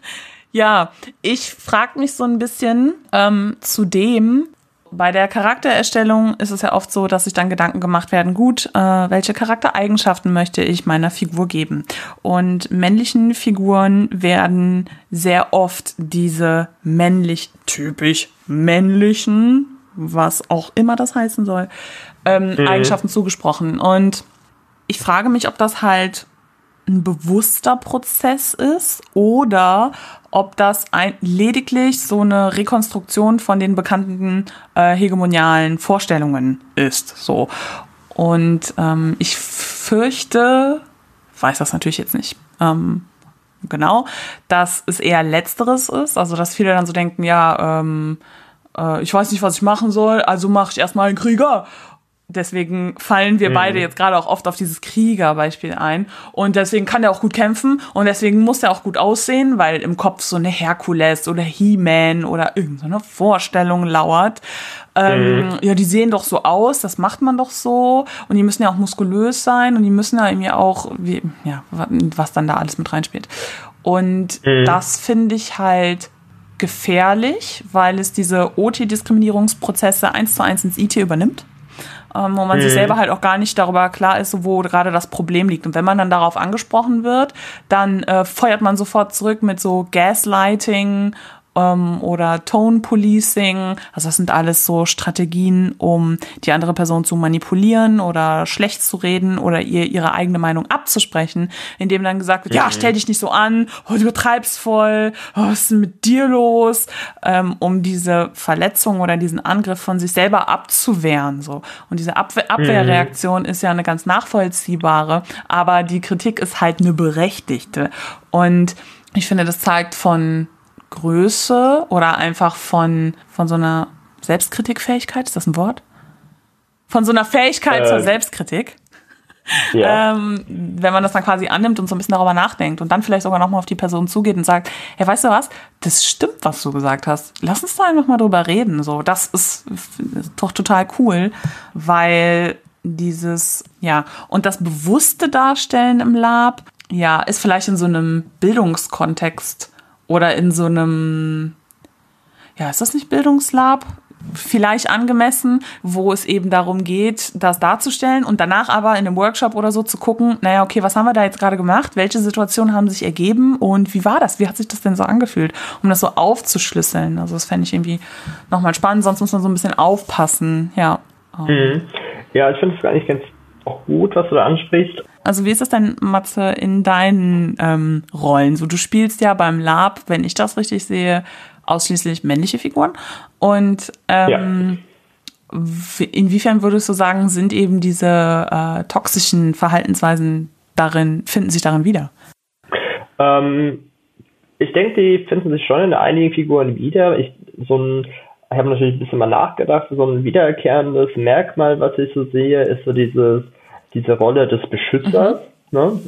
Speaker 2: ja, ich frage mich so ein bisschen ähm, zu dem, bei der Charaktererstellung ist es ja oft so, dass sich dann Gedanken gemacht werden, gut, äh, welche Charaktereigenschaften möchte ich meiner Figur geben? Und männlichen Figuren werden sehr oft diese männlich, typisch männlichen, was auch immer das heißen soll, ähm, mhm. Eigenschaften zugesprochen. Und ich frage mich, ob das halt ein bewusster Prozess ist oder ob das ein, lediglich so eine Rekonstruktion von den bekannten äh, hegemonialen Vorstellungen ist. So. Und ähm, ich fürchte, weiß das natürlich jetzt nicht ähm, genau, dass es eher Letzteres ist. Also dass viele dann so denken, ja, ähm, äh, ich weiß nicht, was ich machen soll, also mache ich erstmal einen Krieger. Deswegen fallen wir mhm. beide jetzt gerade auch oft auf dieses Kriegerbeispiel ein. Und deswegen kann er auch gut kämpfen und deswegen muss er auch gut aussehen, weil im Kopf so eine Herkules oder He-Man oder irgendeine Vorstellung lauert. Ähm, mhm. Ja, die sehen doch so aus, das macht man doch so. Und die müssen ja auch muskulös sein und die müssen ja irgendwie auch, wie, ja, was dann da alles mit reinspielt. Und mhm. das finde ich halt gefährlich, weil es diese O T-Diskriminierungsprozesse eins zu eins ins I T übernimmt. Wo man mhm. sich selber halt auch gar nicht darüber klar ist, wo gerade das Problem liegt. Und wenn man dann darauf angesprochen wird, dann äh, feuert man sofort zurück mit so Gaslighting ähm, oder Tone Policing. Also das sind alles so Strategien, um die andere Person zu manipulieren oder schlecht zu reden oder ihr ihre eigene Meinung abzusprechen, indem dann gesagt wird, mhm. ja, stell dich nicht so an, oh, du übertreibst voll, oh, was ist denn mit dir los? Ähm, um diese Verletzung oder diesen Angriff von sich selber abzuwehren. So. Und diese Abwehr- Abwehrreaktion mhm. ist ja eine ganz nachvollziehbare, aber die Kritik ist halt eine berechtigte. Und
Speaker 1: ich finde, das zeigt von Größe oder einfach von, von so einer Selbstkritikfähigkeit, ist das ein Wort? Von so einer Fähigkeit äh, zur Selbstkritik. Ja. Ähm, wenn man das dann quasi annimmt und so ein bisschen darüber nachdenkt und dann vielleicht sogar nochmal auf die Person zugeht und sagt, hey, weißt du was, das stimmt, was du gesagt hast. Lass uns da einfach mal drüber reden. So, das ist, ist doch total cool, weil dieses, ja, und das bewusste Darstellen im Lab, ja, ist vielleicht in so einem Bildungskontext oder in so einem, ja, ist das nicht Bildungslab? Vielleicht angemessen, wo es eben darum geht, das darzustellen und danach aber in einem Workshop oder so zu gucken, naja, okay, was haben wir da jetzt gerade gemacht? Welche Situationen haben sich ergeben und wie war das? Wie hat sich das denn so angefühlt? Um das so aufzuschlüsseln. Also das fände ich irgendwie nochmal spannend, sonst muss man so ein bisschen aufpassen. Ja,
Speaker 3: mhm. Ja, ich finde es eigentlich ganz auch gut, was du da ansprichst.
Speaker 1: Also wie ist das denn, Matze, in deinen ähm, Rollen? So, du spielst ja beim Lab, wenn ich das richtig sehe, ausschließlich männliche Figuren. Und ähm, ja. inwiefern würdest du sagen, sind eben diese äh, toxischen Verhaltensweisen darin, finden sich darin wieder?
Speaker 3: Ähm, ich denke, die finden sich schon in einigen Figuren wieder. Ich, so ein, ich habe natürlich ein bisschen mal nachgedacht, so ein wiederkehrendes Merkmal, was ich so sehe, ist so dieses, diese Rolle des Beschützers, mhm. ne?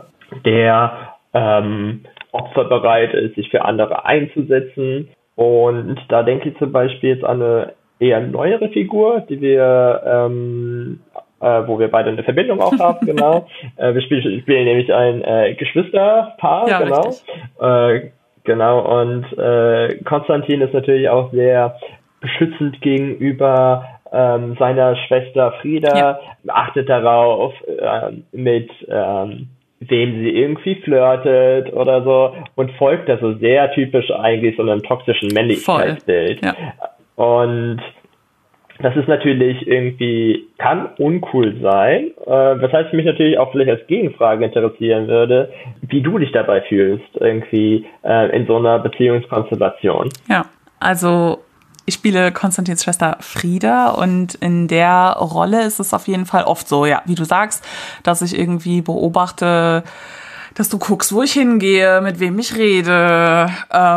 Speaker 3: Der ähm, opferbereit ist, sich für andere einzusetzen. Und da denke ich zum Beispiel jetzt an eine eher neuere Figur, die wir, ähm, äh, wo wir beide eine Verbindung auch haben, genau. äh, wir spielen, spielen nämlich ein äh, Geschwisterpaar, ja, genau. Äh, genau, und äh, Konstantin ist natürlich auch sehr beschützend gegenüber ähm, seiner Schwester Frieda, ja. Achtet darauf, äh, mit ähm, wem sie irgendwie flirtet oder so und folgt da so sehr typisch eigentlich so einem toxischen Männlichkeitsbild. Ja. Und das ist natürlich irgendwie, kann uncool sein, äh, weshalb mich natürlich auch vielleicht als Gegenfrage interessieren würde, wie du dich dabei fühlst, irgendwie äh, in so einer Beziehungskonstellation.
Speaker 1: Ja, also ich spiele Konstantins Schwester Frieda und in der Rolle ist es auf jeden Fall oft so, ja, wie du sagst, dass ich irgendwie beobachte, dass du guckst, wo ich hingehe, mit wem ich rede,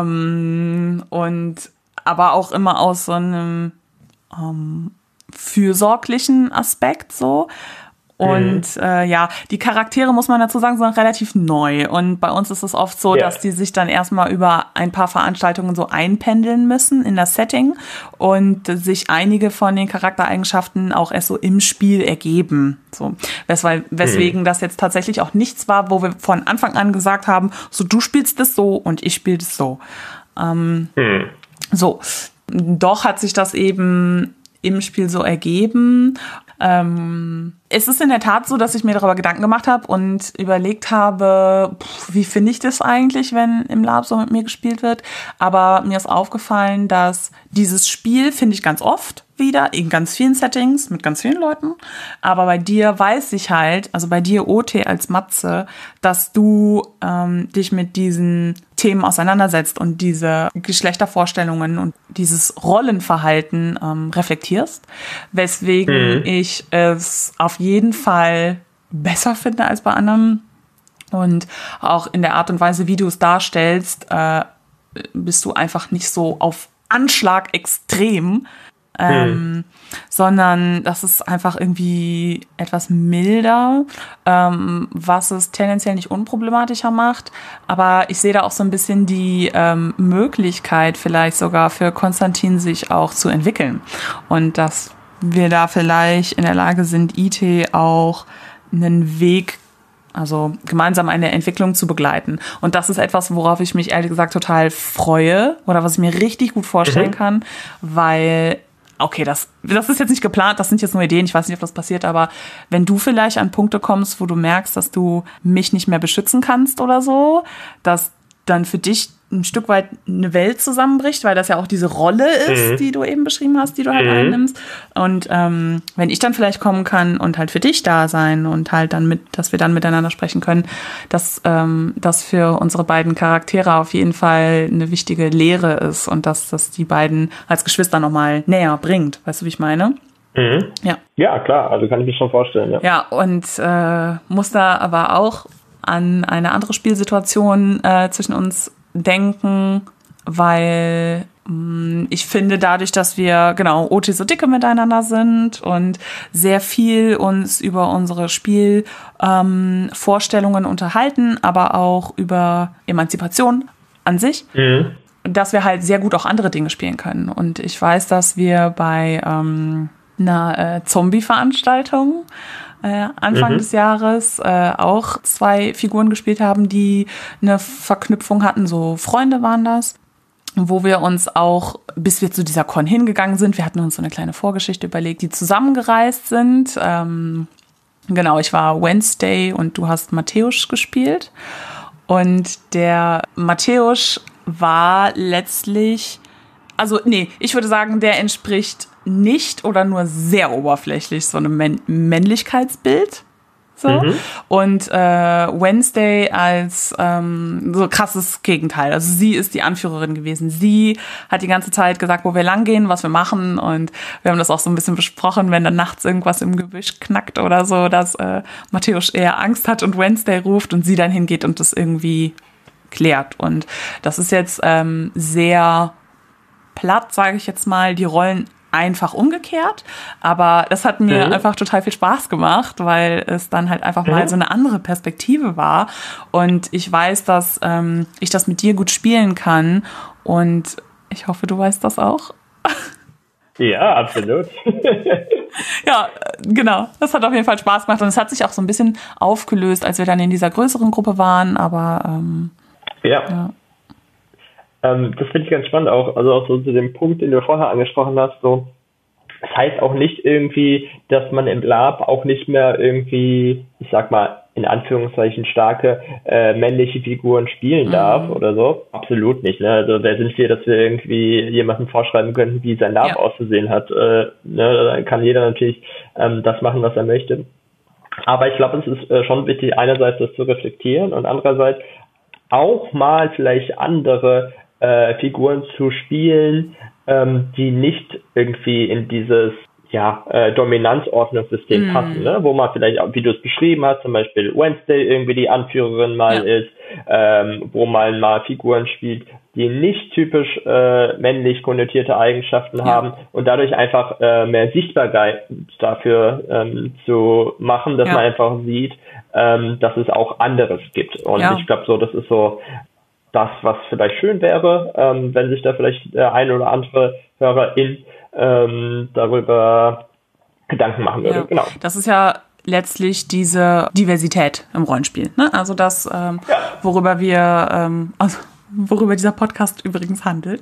Speaker 1: ähm, und aber auch immer aus so einem ähm, fürsorglichen Aspekt so. Und mhm. äh, ja, die Charaktere, muss man dazu sagen, sind relativ neu. Und bei uns ist es oft so, ja. dass die sich dann erstmal über ein paar Veranstaltungen so einpendeln müssen in das Setting und sich einige von den Charaktereigenschaften auch erst so im Spiel ergeben. So, weswegen, weswegen mhm. das jetzt tatsächlich auch nichts war, wo wir von Anfang an gesagt haben, so du spielst das so und ich spiele das so. Ähm, mhm. So, doch hat sich das eben im Spiel so ergeben. Ähm, es ist in der Tat so, dass ich mir darüber Gedanken gemacht habe und überlegt habe, pff, wie finde ich das eigentlich, wenn im Lab so mit mir gespielt wird. Aber mir ist aufgefallen, dass dieses Spiel finde ich ganz oft wieder in ganz vielen Settings mit ganz vielen Leuten. Aber bei dir weiß ich halt, also bei dir O T als Matze, dass du ähm, dich mit diesen Themen auseinandersetzt und diese Geschlechtervorstellungen und dieses Rollenverhalten ähm, reflektierst, weswegen mhm. ich es auf jeden Fall besser finde als bei anderen. Und auch in der Art und Weise, wie du es darstellst, äh, bist du einfach nicht so auf Anschlag extrem, Ähm, hm. sondern das ist einfach irgendwie etwas milder, ähm, was es tendenziell nicht unproblematischer macht. Aber ich sehe da auch so ein bisschen die ähm, Möglichkeit vielleicht sogar für Konstantin sich auch zu entwickeln. Und dass wir da vielleicht in der Lage sind, I T auch einen Weg, also gemeinsam eine Entwicklung zu begleiten. Und das ist etwas, worauf ich mich ehrlich gesagt total freue oder was ich mir richtig gut vorstellen mhm. kann, weil okay, das, das ist jetzt nicht geplant, das sind jetzt nur Ideen, ich weiß nicht, ob das passiert, aber wenn du vielleicht an Punkte kommst, wo du merkst, dass du mich nicht mehr beschützen kannst oder so, dass dann für dich ein Stück weit eine Welt zusammenbricht, weil das ja auch diese Rolle ist, mhm. die du eben beschrieben hast, die du halt mhm. einnimmst. Und ähm, wenn ich dann vielleicht kommen kann und halt für dich da sein und halt dann mit, dass wir dann miteinander sprechen können, dass ähm, das für unsere beiden Charaktere auf jeden Fall eine wichtige Lehre ist und dass das die beiden als Geschwister nochmal näher bringt. Weißt du, wie ich meine?
Speaker 3: Mhm. Ja. Ja, klar, also kann ich mir schon vorstellen. Ja,
Speaker 1: ja und äh, muss da aber auch an eine andere Spielsituation äh, zwischen uns denken, weil mh, ich finde, dadurch, dass wir, genau, O T so dicke miteinander sind und sehr viel uns über unsere Spielvorstellungen ähm, unterhalten, aber auch über Emanzipation an sich, mhm. dass wir halt sehr gut auch andere Dinge spielen können. Und ich weiß, dass wir bei ähm, einer äh, Zombie-Veranstaltung Äh, Anfang mhm. des Jahres äh, auch zwei Figuren gespielt haben, die eine Verknüpfung hatten, so Freunde waren das, wo wir uns auch, bis wir zu dieser Con hingegangen sind, wir hatten uns so eine kleine Vorgeschichte überlegt, die zusammengereist sind. Ähm, genau, ich war Wednesday und du hast Matthäus gespielt. Und der Matthäus war letztlich, also nee, ich würde sagen, der entspricht nicht oder nur sehr oberflächlich so einem Männ- Männlichkeitsbild. So. Mhm. Und äh, Wednesday als ähm, so krasses Gegenteil. Also sie ist die Anführerin gewesen. Sie hat die ganze Zeit gesagt, wo wir lang gehen, was wir machen. Und wir haben das auch so ein bisschen besprochen, wenn dann nachts irgendwas im Gebüsch knackt oder so, dass äh, Matthäus eher Angst hat und Wednesday ruft und sie dann hingeht und das irgendwie klärt. Und das ist jetzt ähm, sehr platt, sage ich jetzt mal, die Rollen einfach umgekehrt, aber das hat mir mhm. einfach total viel Spaß gemacht, weil es dann halt einfach mhm. mal so eine andere Perspektive war und ich weiß, dass ähm, ich das mit dir gut spielen kann und ich hoffe, du weißt das auch.
Speaker 3: Ja, absolut.
Speaker 1: Ja, genau. Das hat auf jeden Fall Spaß gemacht und es hat sich auch so ein bisschen aufgelöst, als wir dann in dieser größeren Gruppe waren, aber ähm,
Speaker 3: ja. ja. Ähm, das finde ich ganz spannend auch, also auch so zu dem Punkt, den du vorher angesprochen hast, so, das heißt auch nicht irgendwie, dass man im Lab auch nicht mehr irgendwie, ich sag mal, in Anführungszeichen starke äh, männliche Figuren spielen darf mhm. oder so. Absolut nicht, ne? Also wer sind wir, dass wir irgendwie jemandem vorschreiben könnten, wie sein Lab ja. auszusehen hat. Äh, ne? Dann kann jeder natürlich ähm, das machen, was er möchte. Aber ich glaube, es ist äh, schon wichtig, einerseits das zu reflektieren und andererseits auch mal vielleicht andere Äh, Figuren zu spielen, ähm, die nicht irgendwie in dieses ja äh, Dominanzordnungssystem mm. passen, ne? Wo man vielleicht, wie du es beschrieben hast, zum Beispiel Wednesday irgendwie die Anführerin mal ja. ist, ähm, wo man mal Figuren spielt, die nicht typisch äh, männlich konnotierte Eigenschaften ja. haben und dadurch einfach äh, mehr Sichtbarkeit dafür ähm, zu machen, dass ja. man einfach sieht, ähm, dass es auch anderes gibt. Und ja. ich glaube so, das ist so das, was vielleicht schön wäre, ähm, wenn sich da vielleicht der ein oder andere Hörerin ähm, darüber Gedanken machen würde.
Speaker 1: Ja.
Speaker 3: Genau.
Speaker 1: Das ist ja letztlich diese Diversität im Rollenspiel, ne? Also das, ähm, ja. worüber wir, ähm, also worüber dieser Podcast übrigens handelt.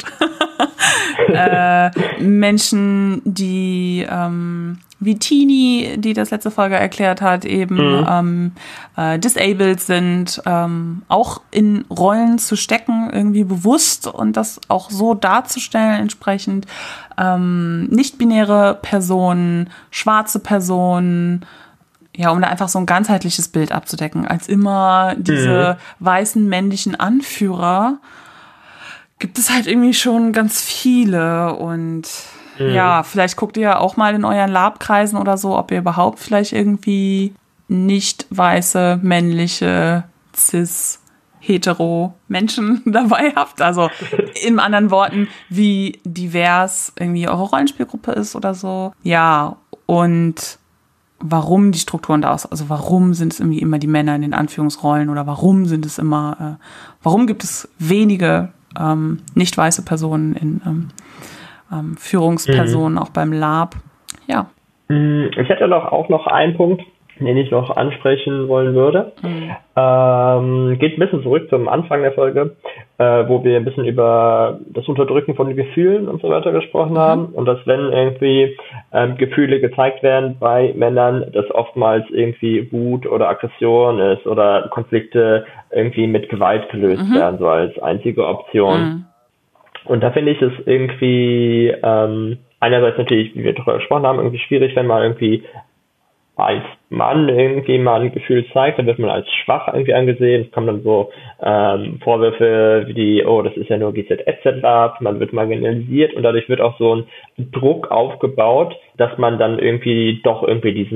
Speaker 1: äh, Menschen, die ähm, wie Tini, die das letzte Folge erklärt hat, eben mhm. ähm, äh, disabled sind, ähm, auch in Rollen zu stecken, irgendwie bewusst und das auch so darzustellen entsprechend. Ähm, nicht-binäre Personen, schwarze Personen, ja, um da einfach so ein ganzheitliches Bild abzudecken, als immer diese mhm. weißen männlichen Anführer gibt es halt irgendwie schon ganz viele und mhm. ja, vielleicht guckt ihr auch mal in euren Labkreisen oder so, ob ihr überhaupt vielleicht irgendwie nicht weiße, männliche, cis, hetero Menschen dabei habt. Also in anderen Worten, wie divers irgendwie eure Rollenspielgruppe ist oder so. Ja, und warum die Strukturen da aus, also warum sind es irgendwie immer die Männer in den Anführungsrollen oder warum sind es immer, äh, warum gibt es wenige ähm, nicht weiße Personen in ähm, ähm, Führungspersonen, mhm. auch beim Lab. Ja.
Speaker 3: Ich hätte doch auch noch einen Punkt, den ich noch ansprechen wollen würde. Mhm. Ähm, geht ein bisschen zurück zum Anfang der Folge, äh, wo wir ein bisschen über das Unterdrücken von Gefühlen und so weiter gesprochen mhm. haben und dass wenn irgendwie ähm, Gefühle gezeigt werden bei Männern, dass oftmals irgendwie Wut oder Aggression ist oder Konflikte irgendwie mit Gewalt gelöst mhm. werden, so als einzige Option. Mhm. Und da finde ich es irgendwie ähm, einerseits natürlich, wie wir darüber gesprochen haben, irgendwie schwierig, wenn man irgendwie als Mann irgendwie mal ein Gefühl zeigt, dann wird man als schwach irgendwie angesehen. Es kommen dann so ähm, Vorwürfe wie die, oh, das ist ja nur G Z S Z-Lab, man wird marginalisiert und dadurch wird auch so ein Druck aufgebaut, dass man dann irgendwie doch irgendwie diesem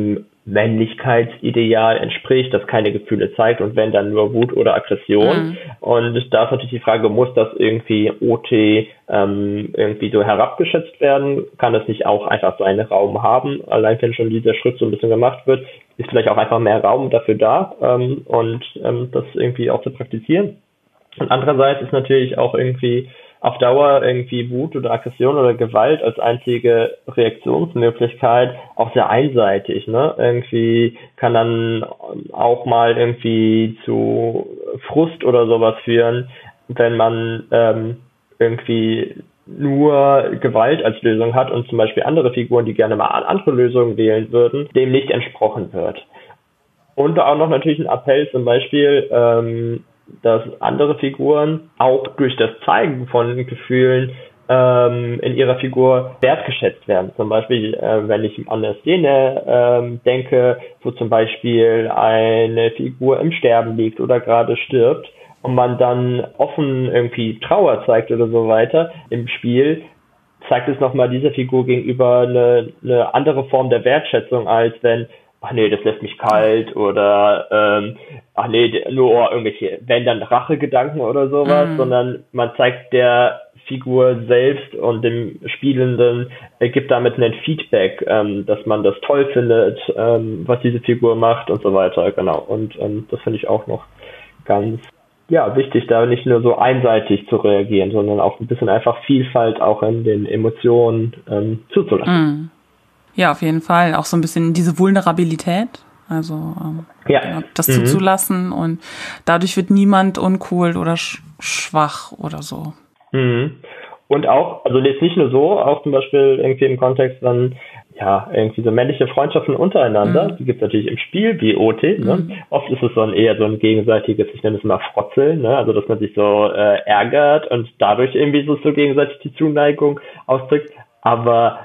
Speaker 3: Männlichkeitsideal entspricht, das keine Gefühle zeigt und wenn dann nur Wut oder Aggression. Mhm. Und da ist natürlich die Frage, muss das irgendwie O T ähm, irgendwie so herabgeschätzt werden? Kann das nicht auch einfach so einen Raum haben? Allein wenn schon dieser Schritt so ein bisschen gemacht wird, ist vielleicht auch einfach mehr Raum dafür da ähm, und ähm, das irgendwie auch zu praktizieren. Und andererseits ist natürlich auch irgendwie auf Dauer irgendwie Wut oder Aggression oder Gewalt als einzige Reaktionsmöglichkeit auch sehr einseitig, ne? Irgendwie kann dann auch mal irgendwie zu Frust oder sowas führen, wenn man ähm, irgendwie nur Gewalt als Lösung hat und zum Beispiel andere Figuren, die gerne mal andere Lösungen wählen würden, dem nicht entsprochen wird. Und auch noch natürlich ein Appell zum Beispiel, ähm, dass andere Figuren auch durch das Zeigen von Gefühlen ähm, in ihrer Figur wertgeschätzt werden. Zum Beispiel, äh, wenn ich an eine Szene ähm, denke, wo zum Beispiel eine Figur im Sterben liegt oder gerade stirbt und man dann offen irgendwie Trauer zeigt oder so weiter im Spiel, zeigt es nochmal dieser Figur gegenüber eine, eine andere Form der Wertschätzung, als wenn ach nee, das lässt mich kalt oder ähm, ach nee, nur irgendwelche, wenn dann Rachegedanken oder sowas, mm. sondern man zeigt der Figur selbst und dem Spielenden, äh, gibt damit ein Feedback, ähm, dass man das toll findet, ähm, was diese Figur macht und so weiter, genau. Und ähm, das finde ich auch noch ganz ja wichtig, da nicht nur so einseitig zu reagieren, sondern auch ein bisschen einfach Vielfalt auch in den Emotionen ähm, zuzulassen.
Speaker 2: Mm. Ja, auf jeden Fall. Auch so ein bisschen diese Vulnerabilität, also ähm,
Speaker 3: ja.
Speaker 2: ja, das
Speaker 3: mhm.
Speaker 2: zuzulassen und dadurch wird niemand uncool oder sch- schwach oder so.
Speaker 3: Mhm. Und auch, also jetzt nicht nur so, auch zum Beispiel irgendwie im Kontext dann, ja, irgendwie so männliche Freundschaften untereinander, mhm. die gibt es natürlich im Spiel wie O T, ne? Mhm. Oft ist es so ein eher so ein gegenseitiges, ich nenne es mal Frotzeln, ne? Also dass man sich so äh, ärgert und dadurch irgendwie so, so gegenseitig die Zuneigung ausdrückt, aber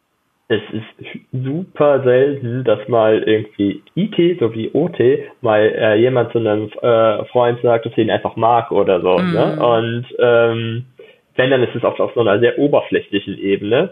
Speaker 3: es ist super selten, dass mal irgendwie I T sowie O T mal äh, jemand zu einem äh, Freund sagt, dass er ihn einfach mag oder so. Mm. Ne? Und ähm, wenn, dann ist es oft auf so einer sehr oberflächlichen Ebene.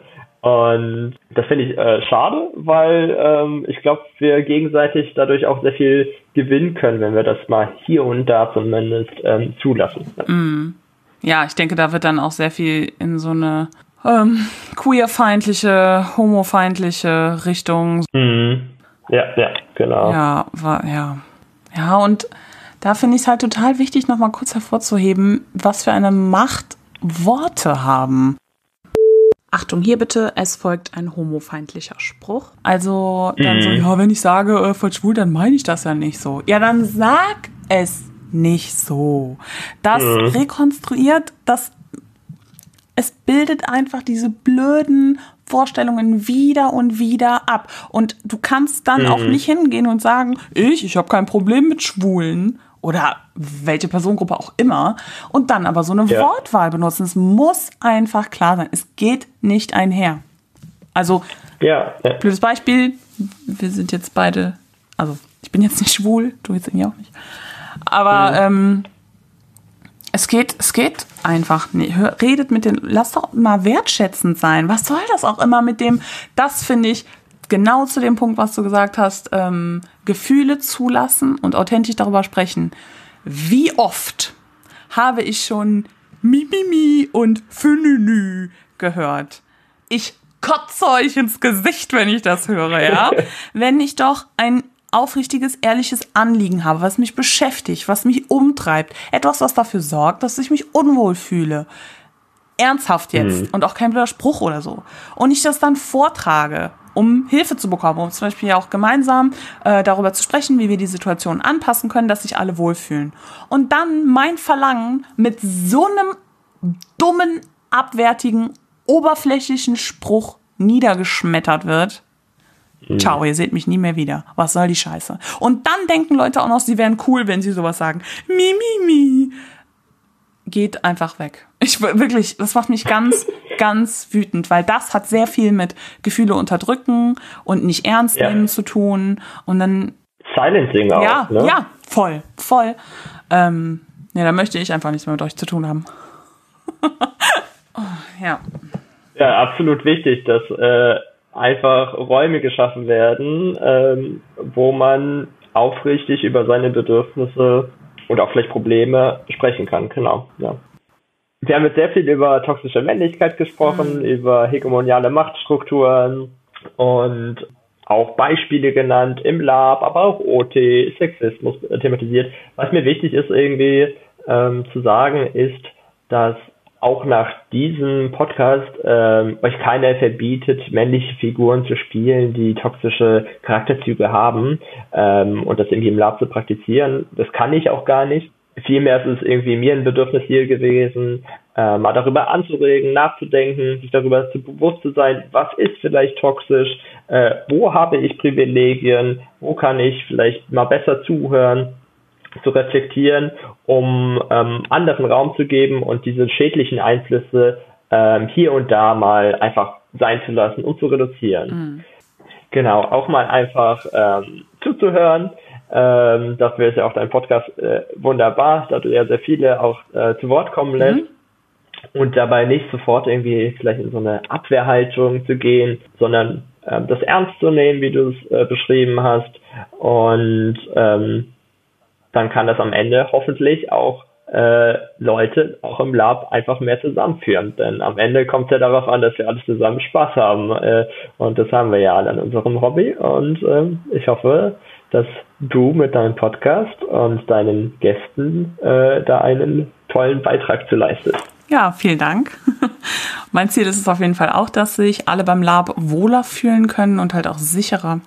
Speaker 3: Und das finde ich äh, schade, weil ähm, ich glaube, wir gegenseitig dadurch auch sehr viel gewinnen können, wenn wir das mal hier und da zumindest ähm, zulassen. Ne?
Speaker 2: Mm. Ja, ich denke, da wird dann auch sehr viel in so eine Ähm, queerfeindliche, homofeindliche Richtung.
Speaker 3: Mhm. Ja, ja, genau.
Speaker 2: Ja, war, ja. Ja, und da finde ich es halt total wichtig, nochmal kurz hervorzuheben, was für eine Macht Worte haben. Achtung, hier bitte, es folgt ein homofeindlicher Spruch. Also dann mhm. so, ja, wenn ich sage, äh, voll schwul, dann meine ich das ja nicht so. Ja, dann sag es nicht so. Das mhm. rekonstruiert, das Es bildet einfach diese blöden Vorstellungen wieder und wieder ab. Und du kannst dann mhm. auch nicht hingehen und sagen, ich, ich habe kein Problem mit Schwulen oder welche Personengruppe auch immer. Und dann aber so eine ja. Wortwahl benutzen. Es muss einfach klar sein. Es geht nicht einher. Also,
Speaker 3: ja. Ja.
Speaker 2: blödes Beispiel. Wir sind jetzt beide, also ich bin jetzt nicht schwul, du jetzt irgendwie auch nicht. Aber, mhm. ähm, Es geht, es geht einfach nicht. Hör, redet mit den, lass doch mal wertschätzend sein. Was soll das auch immer mit dem, das finde ich genau zu dem Punkt, was du gesagt hast, ähm, Gefühle zulassen und authentisch darüber sprechen. Wie oft habe ich schon Mimimi und Fününü gehört? Ich kotze euch ins Gesicht, wenn ich das höre, ja? Wenn ich doch ein aufrichtiges, ehrliches Anliegen habe, was mich beschäftigt, was mich umtreibt, etwas, was dafür sorgt, dass ich mich unwohl fühle. Ernsthaft jetzt mhm. und auch kein blöder Spruch oder so. Und ich das dann vortrage, um Hilfe zu bekommen, um zum Beispiel auch gemeinsam äh, darüber zu sprechen, wie wir die Situation anpassen können, dass sich alle wohlfühlen. Und dann mein Verlangen mit so einem dummen, abwertigen, oberflächlichen Spruch niedergeschmettert wird. Ciao, ihr seht mich nie mehr wieder. Was soll die Scheiße? Und dann denken Leute auch noch, sie wären cool, wenn sie sowas sagen. Mi, mi, mi. Geht einfach weg. Ich wirklich, das macht mich ganz, ganz wütend, weil das hat sehr viel mit Gefühle unterdrücken und nicht ernst nehmen ja. zu tun. Und dann
Speaker 3: Silencing auch.
Speaker 2: Ja,
Speaker 3: ne?
Speaker 2: ja, voll, voll. Ähm, ja, da möchte ich einfach nichts mehr mit euch zu tun haben. oh, ja.
Speaker 3: Ja, absolut wichtig, dass äh, einfach Räume geschaffen werden, ähm, wo man aufrichtig über seine Bedürfnisse und auch vielleicht Probleme sprechen kann. Genau, ja. Wir haben jetzt sehr viel über toxische Männlichkeit gesprochen, mhm. über hegemoniale Machtstrukturen und auch Beispiele genannt im Lab, aber auch O T, Sexismus thematisiert. Was mir wichtig ist irgendwie ähm, zu sagen, ist, dass auch nach diesem Podcast ähm, euch keiner verbietet, männliche Figuren zu spielen, die toxische Charakterzüge haben ähm, und das irgendwie im Lab zu praktizieren. Das kann ich auch gar nicht. Vielmehr ist es irgendwie mir ein Bedürfnis hier gewesen, äh, mal darüber anzuregen, nachzudenken, sich darüber zu, bewusst zu sein, was ist vielleicht toxisch, äh, wo habe ich Privilegien, wo kann ich vielleicht mal besser zuhören, zu reflektieren, um ähm, anderen Raum zu geben und diese schädlichen Einflüsse ähm, hier und da mal einfach sein zu lassen und zu reduzieren. Mhm. Genau, auch mal einfach ähm, zuzuhören. Ähm, dafür ist ja auch dein Podcast äh, wunderbar, da du ja sehr viele auch äh, zu Wort kommen lässt mhm. und dabei nicht sofort irgendwie vielleicht in so eine Abwehrhaltung zu gehen, sondern ähm, das ernst zu nehmen, wie du es äh, beschrieben hast, und ähm, dann kann das am Ende hoffentlich auch äh, Leute auch im Lab einfach mehr zusammenführen. Denn am Ende kommt es ja darauf an, dass wir alle zusammen Spaß haben. Äh, und das haben wir ja alle an unserem Hobby. Und äh, ich hoffe, dass du mit deinem Podcast und deinen Gästen äh, da einen tollen Beitrag zu leistest.
Speaker 2: Ja, vielen Dank. Mein Ziel ist es auf jeden Fall auch, dass sich alle beim Lab wohler fühlen können und halt auch sicherer.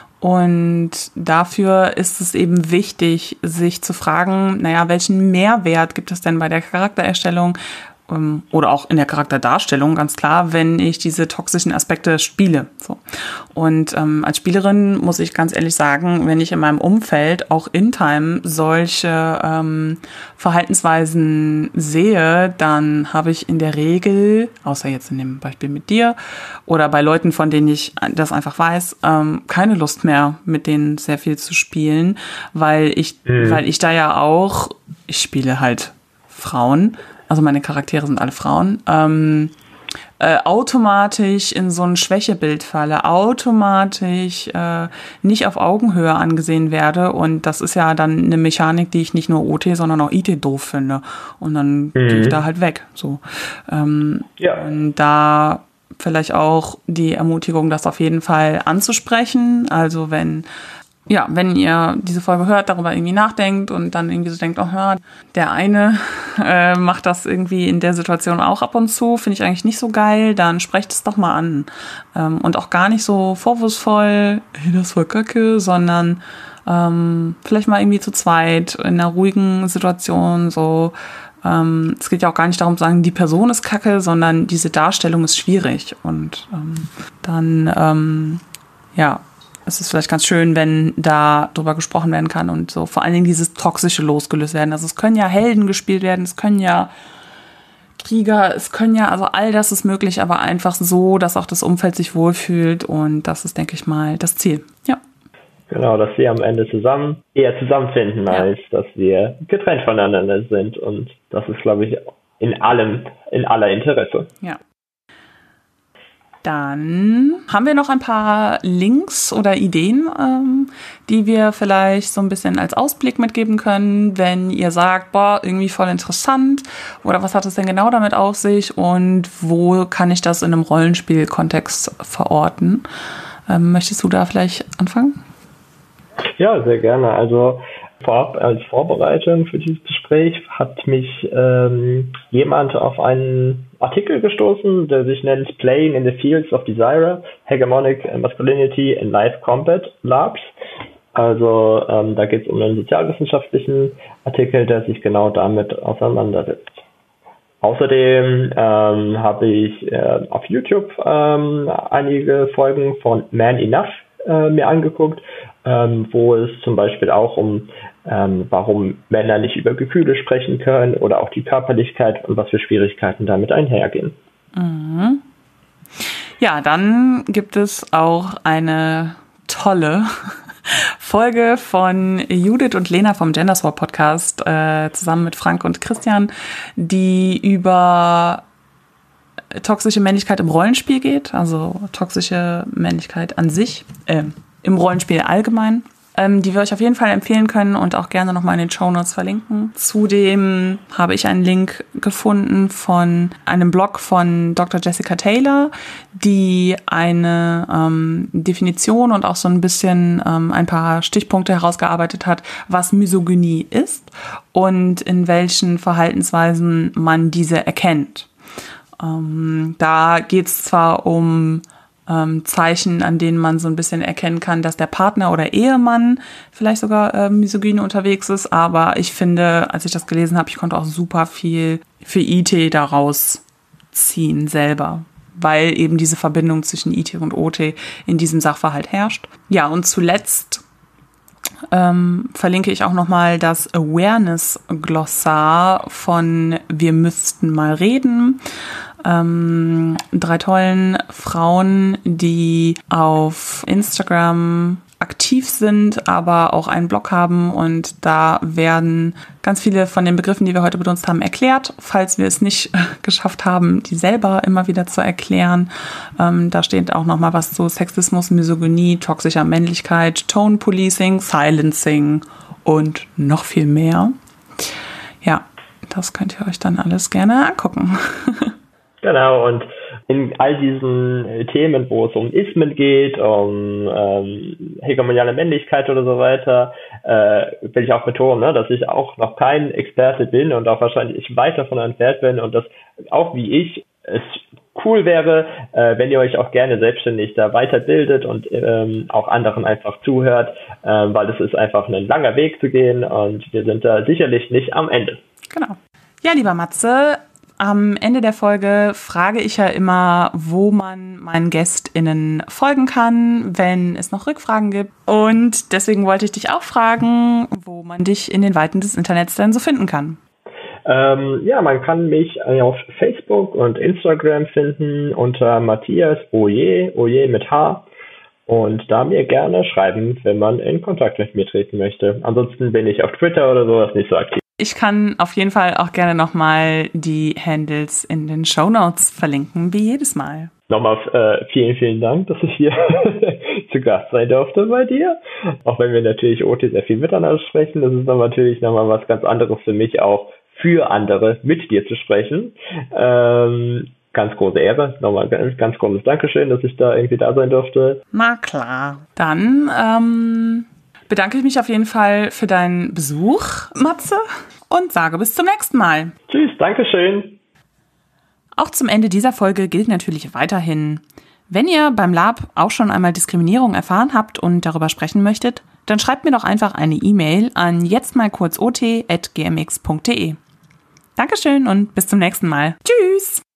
Speaker 2: Und dafür ist es eben wichtig, sich zu fragen, naja, welchen Mehrwert gibt es denn bei der Charaktererstellung ähm, oder auch in der Charakterdarstellung, ganz klar, wenn ich diese toxischen Aspekte spiele. So. Und ähm, als Spielerin muss ich ganz ehrlich sagen, wenn ich in meinem Umfeld auch in Time solche ähm, Verhaltensweisen sehe, dann habe ich in der Regel, außer jetzt in dem Beispiel mit dir oder bei Leuten, von denen ich das einfach weiß, ähm, keine Lust mehr, mit denen sehr viel zu spielen, weil ich, mhm. weil ich da ja auch, ich spiele halt Frauen, also meine Charaktere sind alle Frauen, ähm, äh, automatisch in so ein Schwächebild falle, automatisch äh, nicht auf Augenhöhe angesehen werde, und das ist ja dann eine Mechanik, die ich nicht nur O T, sondern auch I T doof finde, und dann mhm. gehe ich da halt weg. So. Ähm, ja. Und da vielleicht auch die Ermutigung, das auf jeden Fall anzusprechen, also wenn Ja, wenn ihr diese Folge hört, darüber irgendwie nachdenkt und dann irgendwie so denkt, oh ja, der eine äh, macht das irgendwie in der Situation auch ab und zu, finde ich eigentlich nicht so geil, dann sprecht es doch mal an. Ähm, und auch gar nicht so vorwurfsvoll, hey, das war kacke, sondern ähm, vielleicht mal irgendwie zu zweit in einer ruhigen Situation so. Ähm, es geht ja auch gar nicht darum zu sagen, die Person ist kacke, sondern diese Darstellung ist schwierig. Und ähm, dann, ähm, ja, es ist vielleicht ganz schön, wenn da drüber gesprochen werden kann und so vor allen Dingen dieses Toxische losgelöst werden. Also es können ja Helden gespielt werden, es können ja Krieger, es können ja, also all das ist möglich, aber einfach so, dass auch das Umfeld sich wohlfühlt, und das ist, denke ich mal, das Ziel. Ja.
Speaker 3: Genau, dass wir am Ende zusammen eher zusammenfinden, ja. als dass wir getrennt voneinander sind, und das ist, glaube ich, in allem, in aller Interesse.
Speaker 2: Ja. Dann haben wir noch ein paar Links oder Ideen, ähm, die wir vielleicht so ein bisschen als Ausblick mitgeben können, wenn ihr sagt, boah, irgendwie voll interessant, oder was hat es denn genau damit auf sich und wo kann ich das in einem Rollenspiel-Kontext verorten? Ähm, möchtest du da vielleicht anfangen?
Speaker 3: Ja, sehr gerne. Also vorab als Vorbereitung für dieses Gespräch hat mich ähm, jemand auf einen Artikel gestoßen, der sich nennt Playing in the Fields of Desire, Hegemonic Masculinity in Live Combat Labs. Also ähm, da geht es um einen sozialwissenschaftlichen Artikel, der sich genau damit auseinandersetzt. Außerdem ähm, habe ich äh, auf YouTube ähm, einige Folgen von Man Enough äh, mir angeguckt, ähm, wo es zum Beispiel auch um ähm, warum Männer nicht über Gefühle sprechen können oder auch die Körperlichkeit und was für Schwierigkeiten damit einhergehen.
Speaker 2: Mhm. Ja, dann gibt es auch eine tolle Folge von Judith und Lena vom Genderswap Podcast äh, zusammen mit Frank und Christian, die über
Speaker 1: toxische Männlichkeit im Rollenspiel geht, also toxische Männlichkeit an sich, äh, im Rollenspiel allgemein, ähm, die wir euch auf jeden Fall empfehlen können und auch gerne nochmal in den Shownotes verlinken. Zudem habe ich einen Link gefunden von einem Blog von Doktor Jessica Taylor, die eine ähm, Definition und auch so ein bisschen ähm, ein paar Stichpunkte herausgearbeitet hat, was Misogynie ist und in welchen Verhaltensweisen man diese erkennt. Ähm, da geht es zwar um ähm, Zeichen, an denen man so ein bisschen erkennen kann, dass der Partner oder Ehemann vielleicht sogar äh, misogyn unterwegs ist, aber ich finde, als ich das gelesen habe, ich konnte auch super viel für I T daraus ziehen selber, weil eben diese Verbindung zwischen I T und O T in diesem Sachverhalt herrscht. Ja, und zuletzt ähm, verlinke ich auch nochmal das Awareness-Glossar von Wir müssten mal reden. Ähm, drei tollen Frauen, die auf Instagram aktiv sind, aber auch einen Blog haben, und da werden ganz viele von den Begriffen, die wir heute benutzt haben, erklärt, falls wir es nicht geschafft haben, die selber immer wieder zu erklären. Ähm, da steht auch nochmal was zu Sexismus, Misogynie, toxischer Männlichkeit, Tone Policing, Silencing und noch viel mehr. Ja, das könnt ihr euch dann alles gerne angucken.
Speaker 3: Genau, und in all diesen Themen, wo es um Ismen geht, um ähm, hegemoniale Männlichkeit oder so weiter, äh, will ich auch betonen, ne, dass ich auch noch kein Experte bin und auch wahrscheinlich weit davon entfernt bin und dass auch wie ich es cool wäre, äh, wenn ihr euch auch gerne selbstständig da weiterbildet und ähm, auch anderen einfach zuhört, äh, weil es ist einfach ein langer Weg zu gehen und wir sind da sicherlich nicht am Ende.
Speaker 1: Genau. Ja, lieber Matze, am Ende der Folge frage ich ja immer, wo man meinen GästInnen folgen kann, wenn es noch Rückfragen gibt. Und deswegen wollte ich dich auch fragen, wo man dich in den Weiten des Internets denn so finden kann.
Speaker 3: Ähm, ja, man kann mich auf Facebook und Instagram finden unter Matthias Oje, Oje mit H. Und da mir gerne schreiben, wenn man in Kontakt mit mir treten möchte. Ansonsten bin ich auf Twitter oder sowas nicht so aktiv.
Speaker 1: Ich kann auf jeden Fall auch gerne nochmal die Handles in den Shownotes verlinken, wie jedes Mal.
Speaker 3: Nochmal äh, vielen, vielen Dank, dass ich hier zu Gast sein durfte bei dir. Auch wenn wir natürlich O T sehr viel miteinander sprechen, das ist dann natürlich nochmal was ganz anderes für mich auch, für andere mit dir zu sprechen. Ähm, ganz große Ehre. Nochmal ganz, ganz großes Dankeschön, dass ich da irgendwie da sein durfte.
Speaker 1: Na klar. Dann ähm, bedanke ich mich auf jeden Fall für deinen Besuch, Matze, und sage bis zum nächsten Mal.
Speaker 3: Tschüss, Dankeschön.
Speaker 1: Auch zum Ende dieser Folge gilt natürlich weiterhin: Wenn ihr beim Lab auch schon einmal Diskriminierung erfahren habt und darüber sprechen möchtet, dann schreibt mir doch einfach eine E-Mail an jetztmalkurzot at gmx punkt de. Dankeschön und bis zum nächsten Mal. Tschüss!